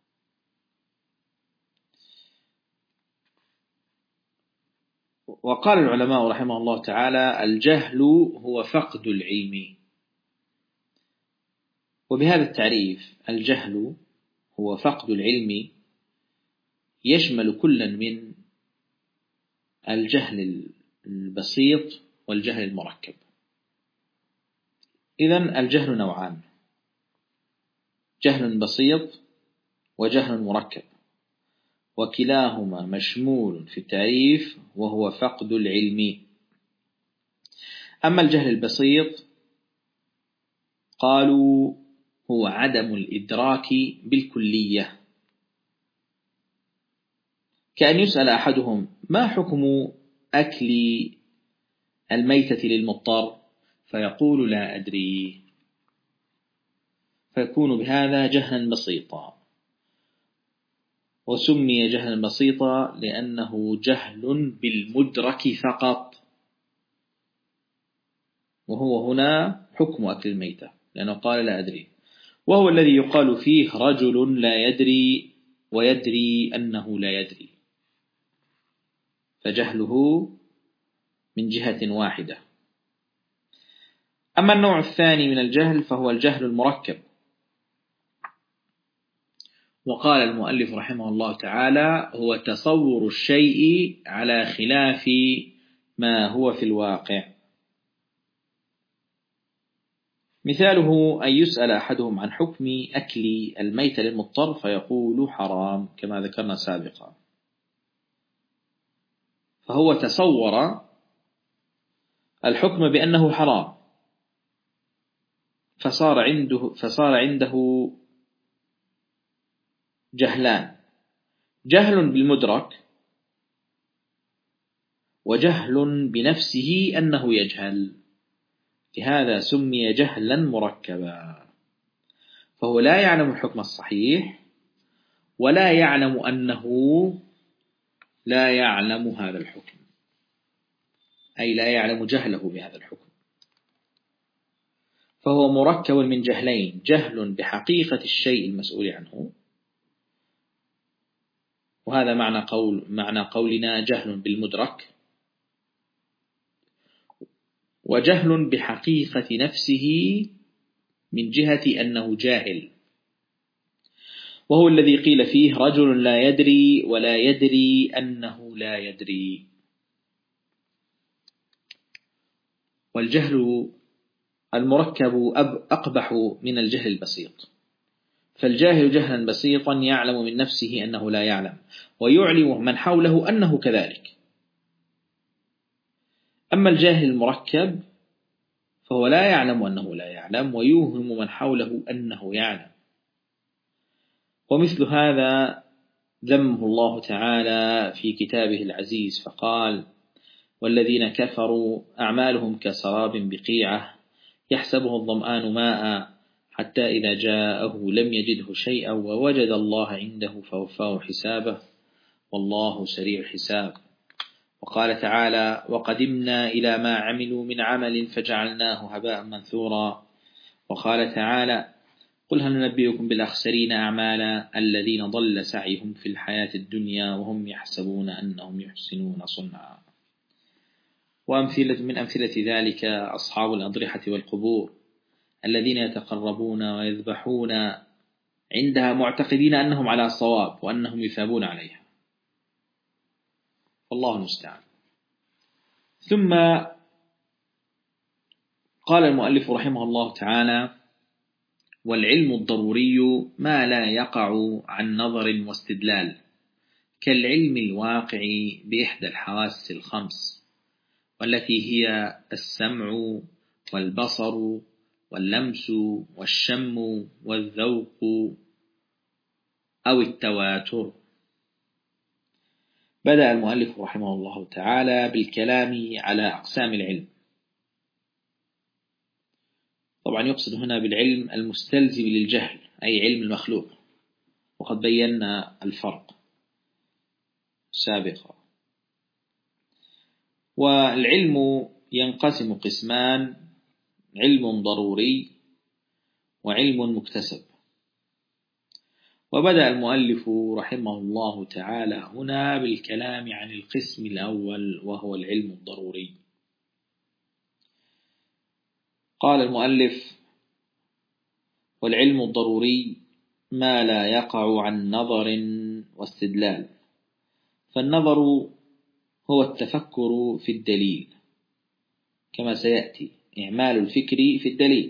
وقال العلماء رحمه الله تعالى: الجهل هو فقد العلم. وبهذا التعريف الجهل هو فقد العلم يشمل كل من الجهل البسيط والجهل المركب. إذن الجهل نوعان: جهل بسيط وجهل مركب، وكلاهما مشمول في التعريف وهو فقد العلم. أما الجهل البسيط قالوا هو عدم الإدراك بالكلية، كأن يسأل أحدهم: ما حكم أكل الميتة للمضطر؟ فيقول: لا أدري. فيكون بهذا جهلا بسيطا، وسمي جهلا بسيطا لأنه جهل بالمدرك فقط، وهو هنا حكم أكل الميتة، لأنه قال: لا أدري، وهو الذي يقال فيه رجل لا يدري ويدري أنه لا يدري، فجهله من جهة واحدة. أما النوع الثاني من الجهل فهو الجهل المركب. وقال المؤلف رحمه الله تعالى: هو تصور الشيء على خلاف ما هو في الواقع. مثاله أن يسأل أحدهم عن حكم أكل الميت للمضطر فيقول: حرام، كما ذكرنا سابقا. فهو تصور الحكم بأنه حرام، فصار عنده جهلان: جهل بالمدرك، وجهل بنفسه أنه يجهل، لهذا سمي جهلا مركبا. فهو لا يعلم الحكم الصحيح، ولا يعلم أنه لا يعلم هذا الحكم، أي لا يعلم جهله بهذا الحكم. فهو مركب من جهلين: جهل بحقيقة الشيء المسؤول عنه، وهذا معنى قولنا جهل بالمدرك، وجهل بحقيقة نفسه من جهة أنه جاهل، وهو الذي قيل فيه رجل لا يدري ولا يدري أنه لا يدري. والجهل المركب أقبح من الجهل البسيط، فالجاهل جهلا بسيطا يعلم من نفسه أنه لا يعلم، ويعلم من حوله أنه كذلك. أما الجاهل المركب فهو لا يعلم أنه لا يعلم، ويوهم من حوله أنه يعلم. ومثل هذا ذمه الله تعالى في كتابه العزيز فقال: والذين كفروا أعمالهم كسراب بقيعة يحسبه الظمآن ماء حتى إذا جاءه لم يجده شيئا ووجد الله عنده فوفاه حسابه والله سريع الحساب. وقال تعالى: وقدمنا إلى ما عملوا من عمل فجعلناه هباء منثورا. وقال تعالى: قل هل ننبئكم بالأخسرين أعمالا الذين ضل سعيهم في الحياة الدنيا وهم يحسبون أنهم يحسنون صنعا. من أمثلة ذلك أصحاب الأضرحة والقبور الذين يتقربون ويذبحون عندها معتقدين أنهم على الصواب وأنهم يثابون عليها، والله المستعان. ثم قال المؤلف رحمه الله تعالى: والعلم الضروري ما لا يقع عن نظر واستدلال، كالعلم الواقع بإحدى الحواس الخمس، والتي هي السمع والبصر واللمس والشم والذوق أو التواتر. بدأ المؤلف رحمه الله تعالى بالكلام على أقسام العلم. طبعا يقصد هنا بالعلم المستلزم للجهل، أي علم المخلوق، وقد بينا الفرق سابقا. والعلم ينقسم قسمان: علم ضروري وعلم مكتسب. وبدأ المؤلف رحمه الله تعالى هنا بالكلام عن القسم الأول، وهو العلم الضروري. قال المؤلف: والعلم الضروري ما لا يقع عن نظر واستدلال. فالنظر هو التفكر في الدليل، كما سيأتي إعمال الفكر في الدليل.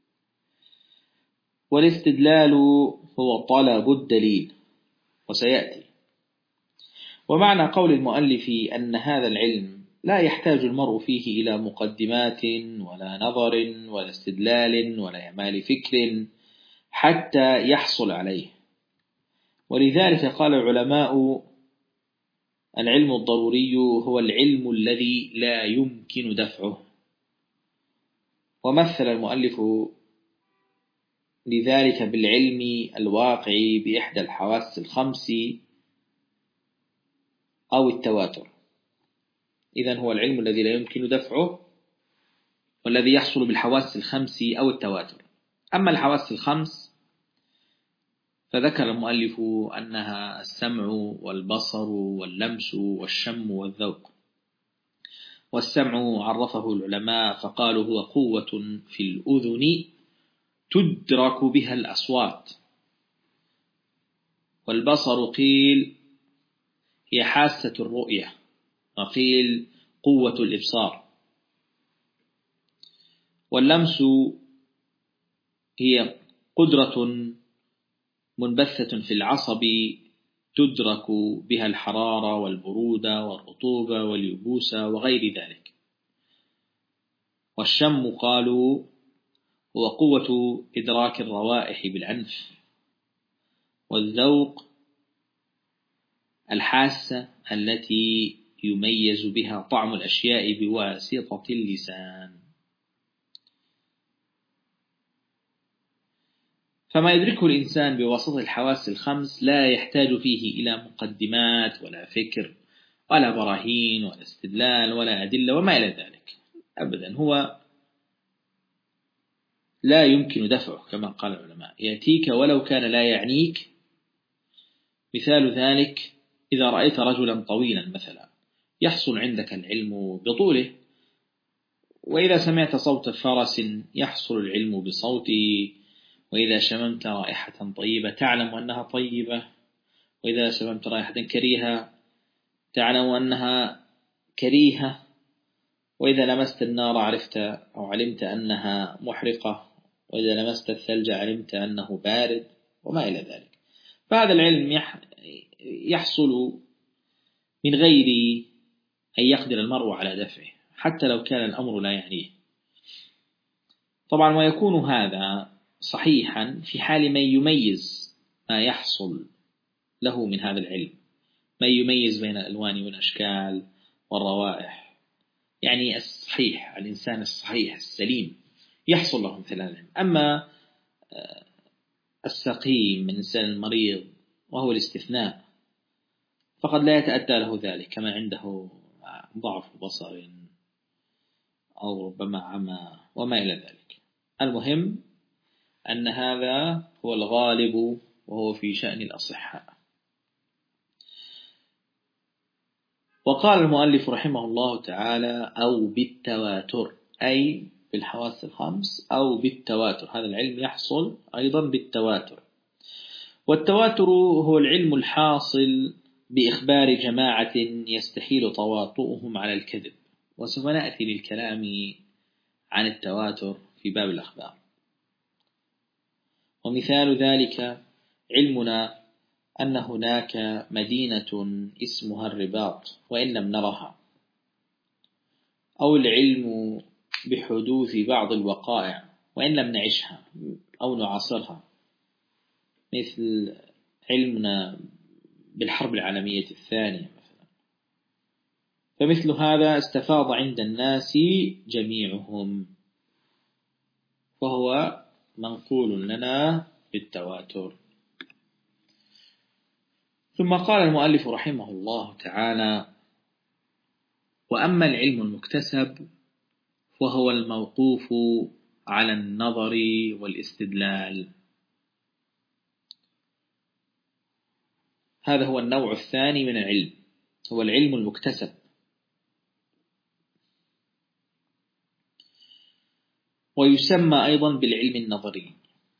والاستدلال هو طلب الدليل، وسيأتي. ومعنى قول المؤلف أن هذا العلم لا يحتاج المرء فيه إلى مقدمات ولا نظر ولا استدلال ولا إعمال فكر حتى يحصل عليه. ولذلك قال العلماء: العلم الضروري هو العلم الذي لا يمكن دفعه. ومثل المؤلف لذلك بالعلم الواقعي بإحدى الحواس الخمس أو التواتر. إذن هو العلم الذي لا يمكن دفعه والذي يحصل بالحواس الخمس أو التواتر. أما الحواس الخمس فذكر المؤلف أنها السمع والبصر واللمس والشم والذوق. والسمع عرفه العلماء فقالوا هو قوة في الأذن تدرك بها الأصوات. والبصر قيل هي حاسة الرؤية، وقيل قوة الإبصار. واللمس هي قدرة منبثة في العصب تدرك بها الحرارة والبرودة والرطوبة واليبوسة وغير ذلك. والشم قالوا هو قوة إدراك الروائح بالأنف. والذوق الحاسة التي يميز بها طعم الأشياء بواسطة اللسان. فما يدركه الإنسان بواسطة الحواس الخمس لا يحتاج فيه إلى مقدمات ولا فكر ولا براهين ولا استدلال ولا أدلة وما إلى ذلك أبدا. هو لا يمكن دفعه كما قال العلماء، يأتيك ولو كان لا يعنيك. مثال ذلك إذا رأيت رجلا طويلا مثلا يحصل عندك العلم بطوله، وإذا سمعت صوت فرس يحصل العلم بصوته، وإذا شممت رائحة طيبة تعلم أنها طيبة، وإذا شممت رائحة كريهة تعلم أنها كريهة، وإذا لمست النار عرفت أو علمت أنها محرقة، وإذا لمست الثلج علمت أنه بارد وما إلى ذلك. فهذا العلم يحصل من غير أن يقدر المرء على دفعه حتى لو كان الأمر لا يعنيه. طبعا ويكون هذا صحيحا في حال من يميز ما يحصل له من هذا العلم، من يميز بين الألوان والأشكال والروائح، يعني الصحيح، الإنسان الصحيح السليم يحصل له مثل هذا العلم. أما السقيم من الإنسان المريض وهو الاستثناء فقد لا يتأتى له ذلك، كما عنده ضعف بصر أو ربما عمى وما إلى ذلك. المهم أن هذا هو الغالب وهو في شأن الأصحاء. وقال المؤلف رحمه الله تعالى أو بالتواتر، أي بالحواس الخمس أو بالتواتر. هذا العلم يحصل أيضا بالتواتر. والتواتر هو العلم الحاصل بإخبار جماعة يستحيل تواطؤهم على الكذب. وسوف نأتي للكلام عن التواتر في باب الأخبار. ومثال ذلك علمنا أن هناك مدينة اسمها الرباط وإن لم نرها، أو العلم بحدوث بعض الوقائع وإن لم نعيشها أو نعاصرها، مثل علمنا بالحرب العالمية الثانية مثلا. فمثل هذا استفاض عند الناس جميعهم، وهو منقول لنا بالتواتر. ثم قال المؤلف رحمه الله تعالى: وأما العلم المكتسب وهو الموقوف على النظر والاستدلال. هذا هو النوع الثاني من العلم، هو العلم المكتسب. ويسمى أيضا بالعلم النظري.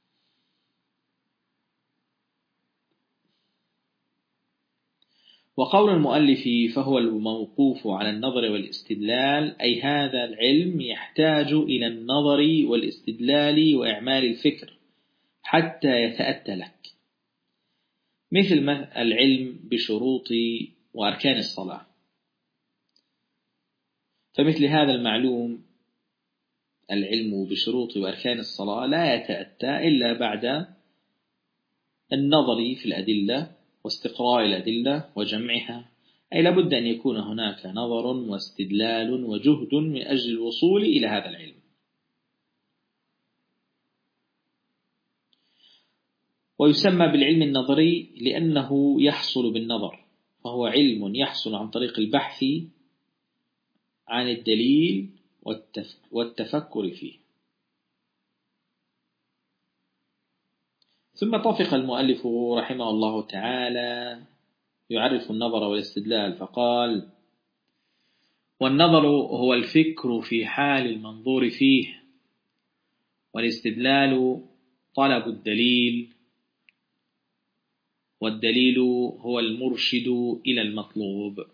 وقول المؤلف فهو الموقوف على النظر والاستدلال، أي هذا العلم يحتاج إلى النظر والاستدلال وإعمال الفكر حتى يتأتى لك، مثل العلم بشروط وأركان الصلاة. فمثل هذا المعلوم العلم بشروط وأركان الصلاة لا يتأتى إلا بعد النظر في الأدلة واستقراء الأدلة وجمعها أي لابد أن يكون هناك نظر واستدلال وجهد من أجل الوصول إلى هذا العلم. ويسمى بالعلم النظري لأنه يحصل بالنظر، فهو علم يحصل عن طريق البحث عن الدليل والتفكر فيه. ثم طفق المؤلف رحمه الله تعالى يعرف النظر والاستدلال فقال: والنظر هو الفكر في حال المنظور فيه، والاستدلال طلب الدليل، والدليل هو المرشد إلى المطلوب.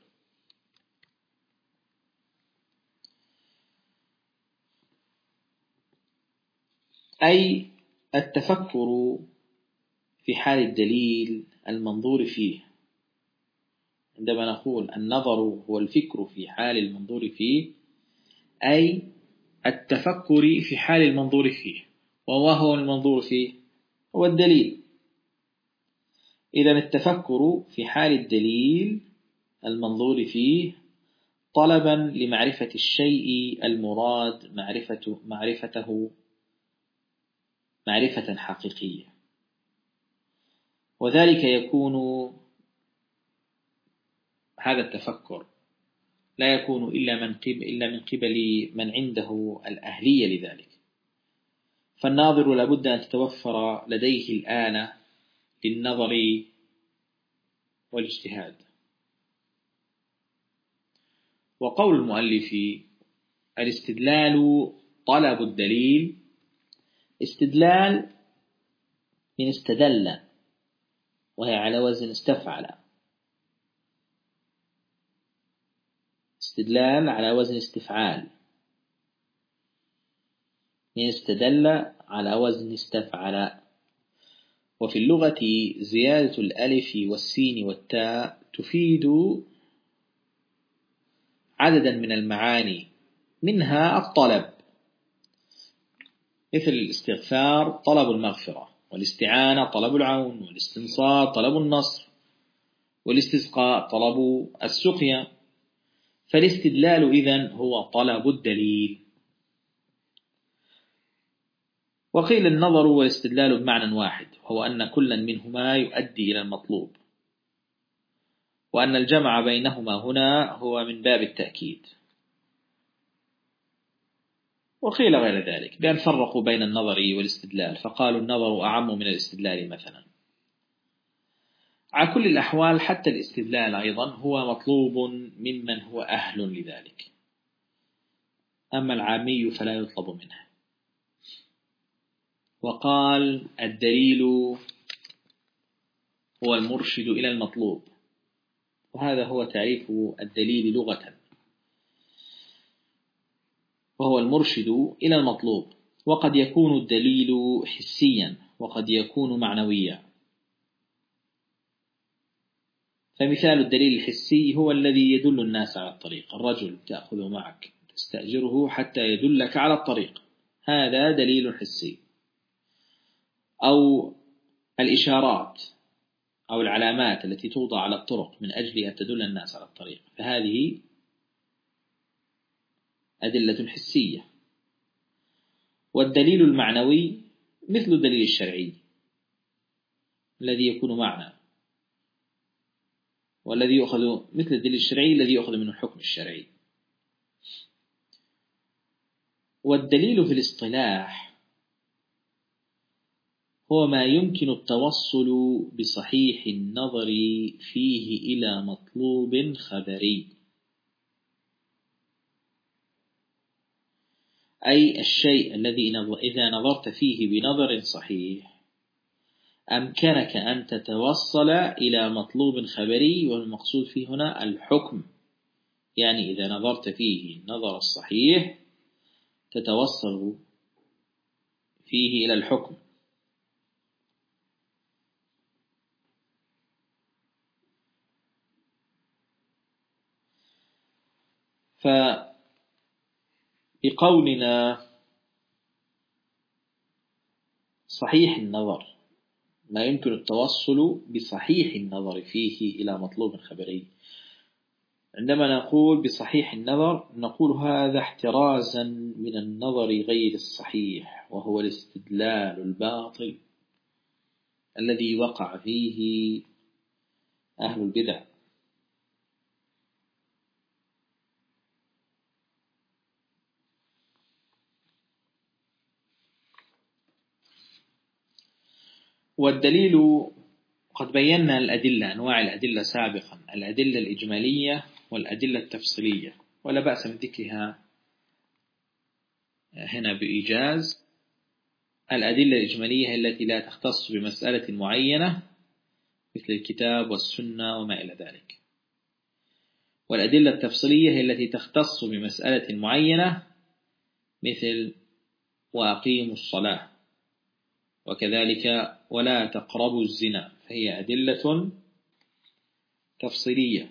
أي التفكر في حال الدليل المنظور فيه. عندما نقول النظر هو الفكر في حال المنظور فيه، أي التفكر في حال المنظور فيه، وهو المنظور فيه هو الدليل. إذن التفكر في حال الدليل المنظور فيه طلبا لمعرفة الشيء المراد معرفته معرفة حقيقية، وذلك يكون هذا التفكر لا يكون إلا من قبل من عنده الأهلية لذلك. فالناظر لابد أن تتوفر لديه الآلة للنظر والاجتهاد. وقول المؤلف: الاستدلال طلب الدليل. استدلال من استدل، وهي على وزن استفعل. استدلال على وزن استفعال، من استدل على وزن استفعل. وفي اللغة زيادة الألف والسين والتاء تفيد عددا من المعاني، منها الطلب، مثل الاستغفار طلب المغفرة، والاستعانة طلب العون، والاستنصار طلب النصر، والاستسقاء طلب السقيا. فالاستدلال إذن هو طلب الدليل. وقيل النظر والاستدلال بمعنى واحد، هو أن كلا منهما يؤدي إلى المطلوب، وأن الجمع بينهما هنا هو من باب التأكيد. وقيل غير ذلك بأن فرقوا بين النظر والاستدلال، فقالوا النظر أعم من الاستدلال مثلا. على كل الأحوال حتى الاستدلال أيضا هو مطلوب ممن هو أهل لذلك، أما العامي فلا يطلب منه. وقال: الدليل هو المرشد إلى المطلوب، وهذا هو تعريف الدليل لغة، وهو المرشد إلى المطلوب. وقد يكون الدليل حسيا وقد يكون معنويا. فمثال الدليل الحسي هو الذي يدل الناس على الطريق. الرجل تأخذ معك تستأجره حتى يدلك على الطريق، هذا دليل حسي. أو الإشارات أو العلامات التي توضع على الطرق من أجل أن تدل الناس على الطريق، فهذه أدلة حسية. والدليل المعنوي مثل الدليل الشرعي الذي يكون معنى، والذي يؤخذ مثل الدليل الشرعي الذي يؤخذ منه الحكم الشرعي. والدليل في الاصطلاح هو ما يمكن التوصل بصحيح النظر فيه إلى مطلوب خبري، أي الشيء الذي إذا نظرت فيه بنظر صحيح أمكنك أن تتوصل إلى مطلوب خبري، والمقصود فيه هنا الحكم. يعني إذا نظرت فيه النظر الصحيح تتوصل فيه إلى الحكم. فبقولنا صحيح النظر ما يمكن التوصل بصحيح النظر فيه إلى مطلوب خبري، عندما نقول بصحيح النظر نقول هذا احترازا من النظر غير الصحيح، وهو الاستدلال الباطل الذي وقع فيه أهل البدع. والدليل قد بينا الأدلة، أنواع الأدلة سابقا، الأدلة الإجمالية والأدلة التفصيلية، ولا بأس من ذكرها هنا بإيجاز. الأدلة الإجمالية التي لا تختص بمسألة معينة مثل الكتاب والسنة وما إلى ذلك، والأدلة التفصيلية هي التي تختص بمسألة معينة مثل وأقيموا الصلاة، وكذلك ولا تقربوا الزنا، فهي أدلة تفصيلية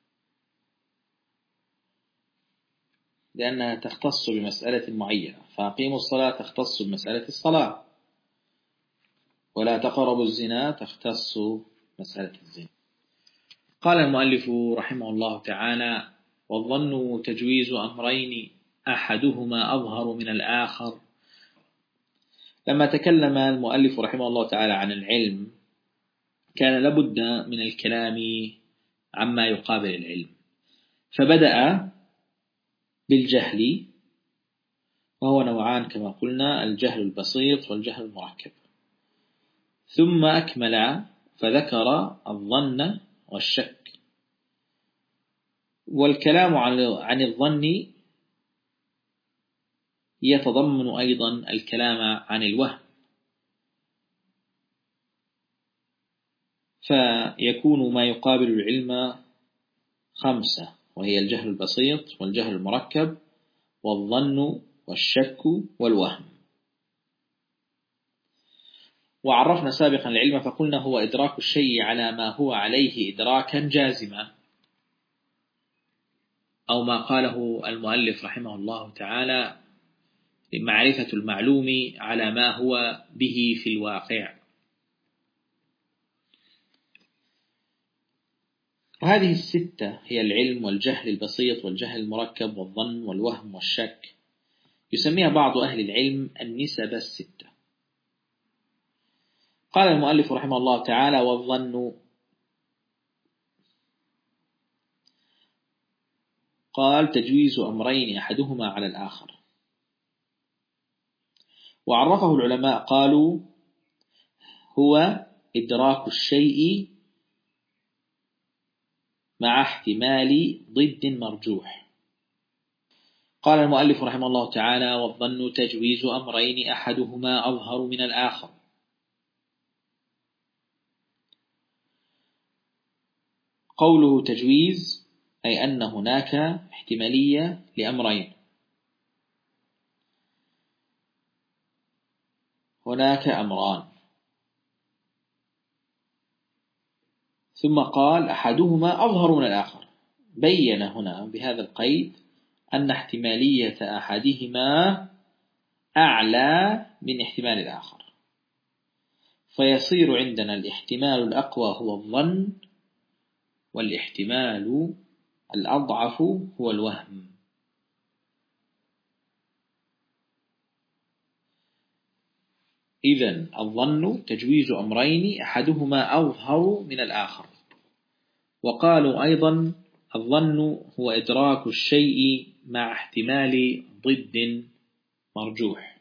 لأنها تختص بمسألة معينة. فأقيموا الصلاة تختص بمسألة الصلاة، ولا تقربوا الزنا تختص مسألة الزنا. قال المؤلف رحمه الله تعالى: والظن تجويز أمرين أحدهما أظهر من الآخر. لما تكلم المؤلف رحمه الله تعالى عن العلم كان لابد من الكلام عما يقابل العلم، فبدأ بالجهل، وهو نوعان كما قلنا: الجهل البسيط والجهل المركب، ثم أكمل فذكر الظن والشك. والكلام عن الظن يتضمن أيضا الكلام عن الوهم، فيكون ما يقابل العلم 5، وهي الجهل البسيط والجهل المركب والظن والشك والوهم. وعرفنا سابقا العلم فقلنا هو إدراك الشيء على ما هو عليه إدراكا جازما، أو ما قاله المؤلف رحمه الله تعالى: معرفة المعلوم على ما هو به في الواقع. وهذه 6 هي العلم والجهل البسيط والجهل المركب والظن والوهم والشك، يسميها بعض أهل العلم النسب 6. قال المؤلف رحمه الله تعالى: والظن، قال تجويز أمرين أحدهما على الآخر. وعرفه العلماء قالوا هو إدراك الشيء مع احتمال ضد مرجوح. قال المؤلف رحمه الله تعالى: والظن تجويز أمرين أحدهما أظهر من الآخر. قوله تجويز أي أن هناك احتمالية لأمرين، هناك أمران، ثم قال أحدهما أظهر من الآخر، بين هنا بهذا القيد أن احتمالية أحدهما أعلى من احتمال الآخر، فيصير عندنا الاحتمال الأقوى هو الظن، والاحتمال الأضعف هو الوهم. إذن الظن تجويز أمرين أحدهما أظهر من الآخر. وقالوا أيضا الظن هو إدراك الشيء مع احتمال ضد مرجوح.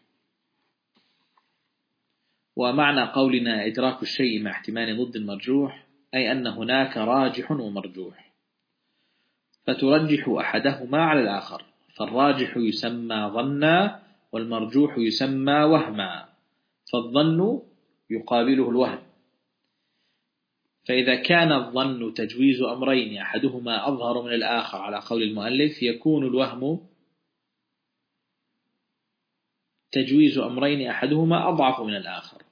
ومعنى قولنا إدراك الشيء مع احتمال ضد مرجوح أي أن هناك راجح ومرجوح، فترجح أحدهما على الآخر، فالراجح يسمى ظنا والمرجوح يسمى وهما، فالظن يقابله الوهم. فإذا كان الظن تجويز أمرين أحدهما أظهر من الآخر على قول المؤلف، يكون الوهم تجويز أمرين أحدهما أضعف من الآخر،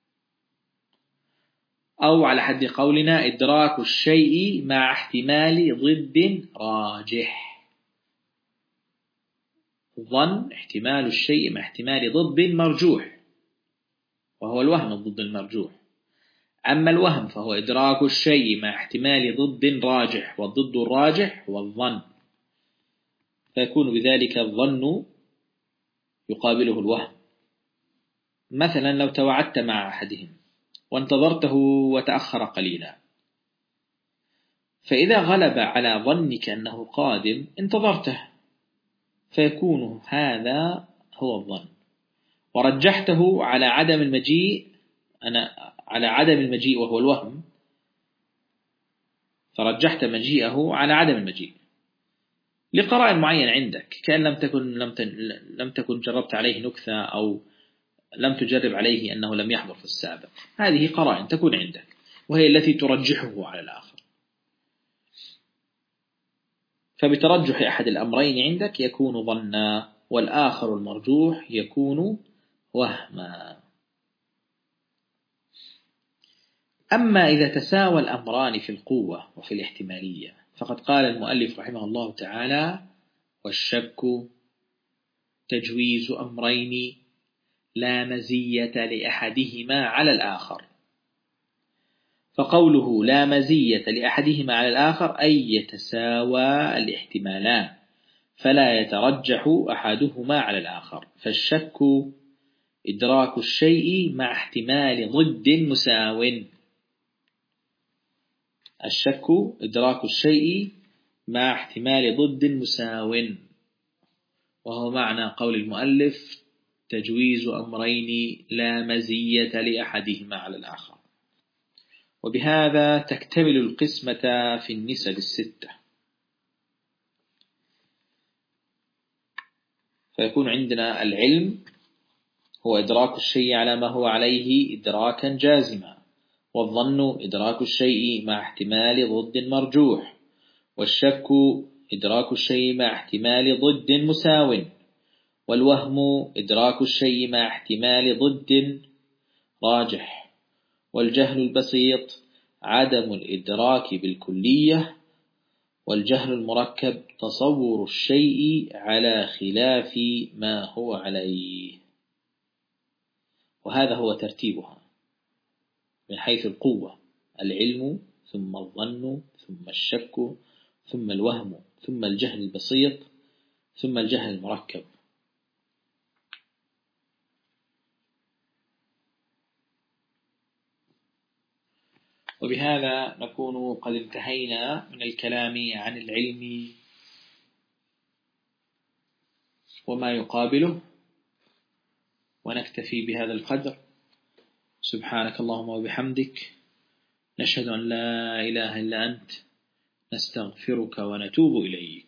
أو على حد قولنا إدراك الشيء مع احتمال ضد راجح. الظن احتمال الشيء مع احتمال ضد مرجوح، وهو الوهم الضد المرجوح. أما الوهم فهو إدراك الشيء مع احتمال ضد راجح، والضد الراجح هو الظن، فيكون بذلك الظن يقابله الوهم. مثلا لو توعدت مع أحدهم وانتظرته وتأخر قليلا، فإذا غلب على ظنك أنه قادم انتظرته، فيكون هذا هو الظن، ورجحته على عدم المجيء، على عدم المجيء وهو الوهم، فرجحت مجيئه على عدم المجيء لقرائن معين عندك، كأن لم تكن جربت عليه نكثة، أو لم تجرب عليه أنه لم يحضر في السابق. هذه قرائن تكون عندك، وهي التي ترجحه على الآخر. فبترجح أحد الأمرين عندك يكون ظنا، والآخر المرجوح يكون وهما. أما إذا تساوى الأمران في القوة وفي الاحتمالية، فقد قال المؤلف رحمه الله تعالى: والشك تجويز أمرين لا مزية لأحدهما على الآخر. فقوله لا مزية لأحدهما على الآخر أي يتساوى الاحتمالان، فلا يترجح أحدهما على الآخر. فالشك إدراك الشيء مع احتمال ضد مساو. الشك إدراك الشيء مع احتمال ضد مساو، وهو معنى قول المؤلف: تجويز أمرين لا مزية لأحدهما على الآخر. وبهذا تكتمل القسمة في النسب الستة. فيكون عندنا العلم هو إدراك الشيء على ما هو عليه إدراكا جازما، والظن إدراك الشيء مع احتمال ضد مرجوح، والشك إدراك الشيء مع احتمال ضد مساو، والوهم إدراك الشيء مع احتمال ضد راجح، والجهل البسيط عدم الإدراك بالكلية، والجهل المركب تصور الشيء على خلاف ما هو عليه. وهذا هو ترتيبها من حيث القوة: العلم، ثم الظن، ثم الشك، ثم الوهم، ثم الجهل البسيط، ثم الجهل المركب. وبهذا نكون قد انتهينا من الكلام عن العلم وما يقابله، ونكتفي بهذا القدر. سبحانك اللهم وبحمدك، نشهد أن لا إله إلا أنت، نستغفرك ونتوب إليك.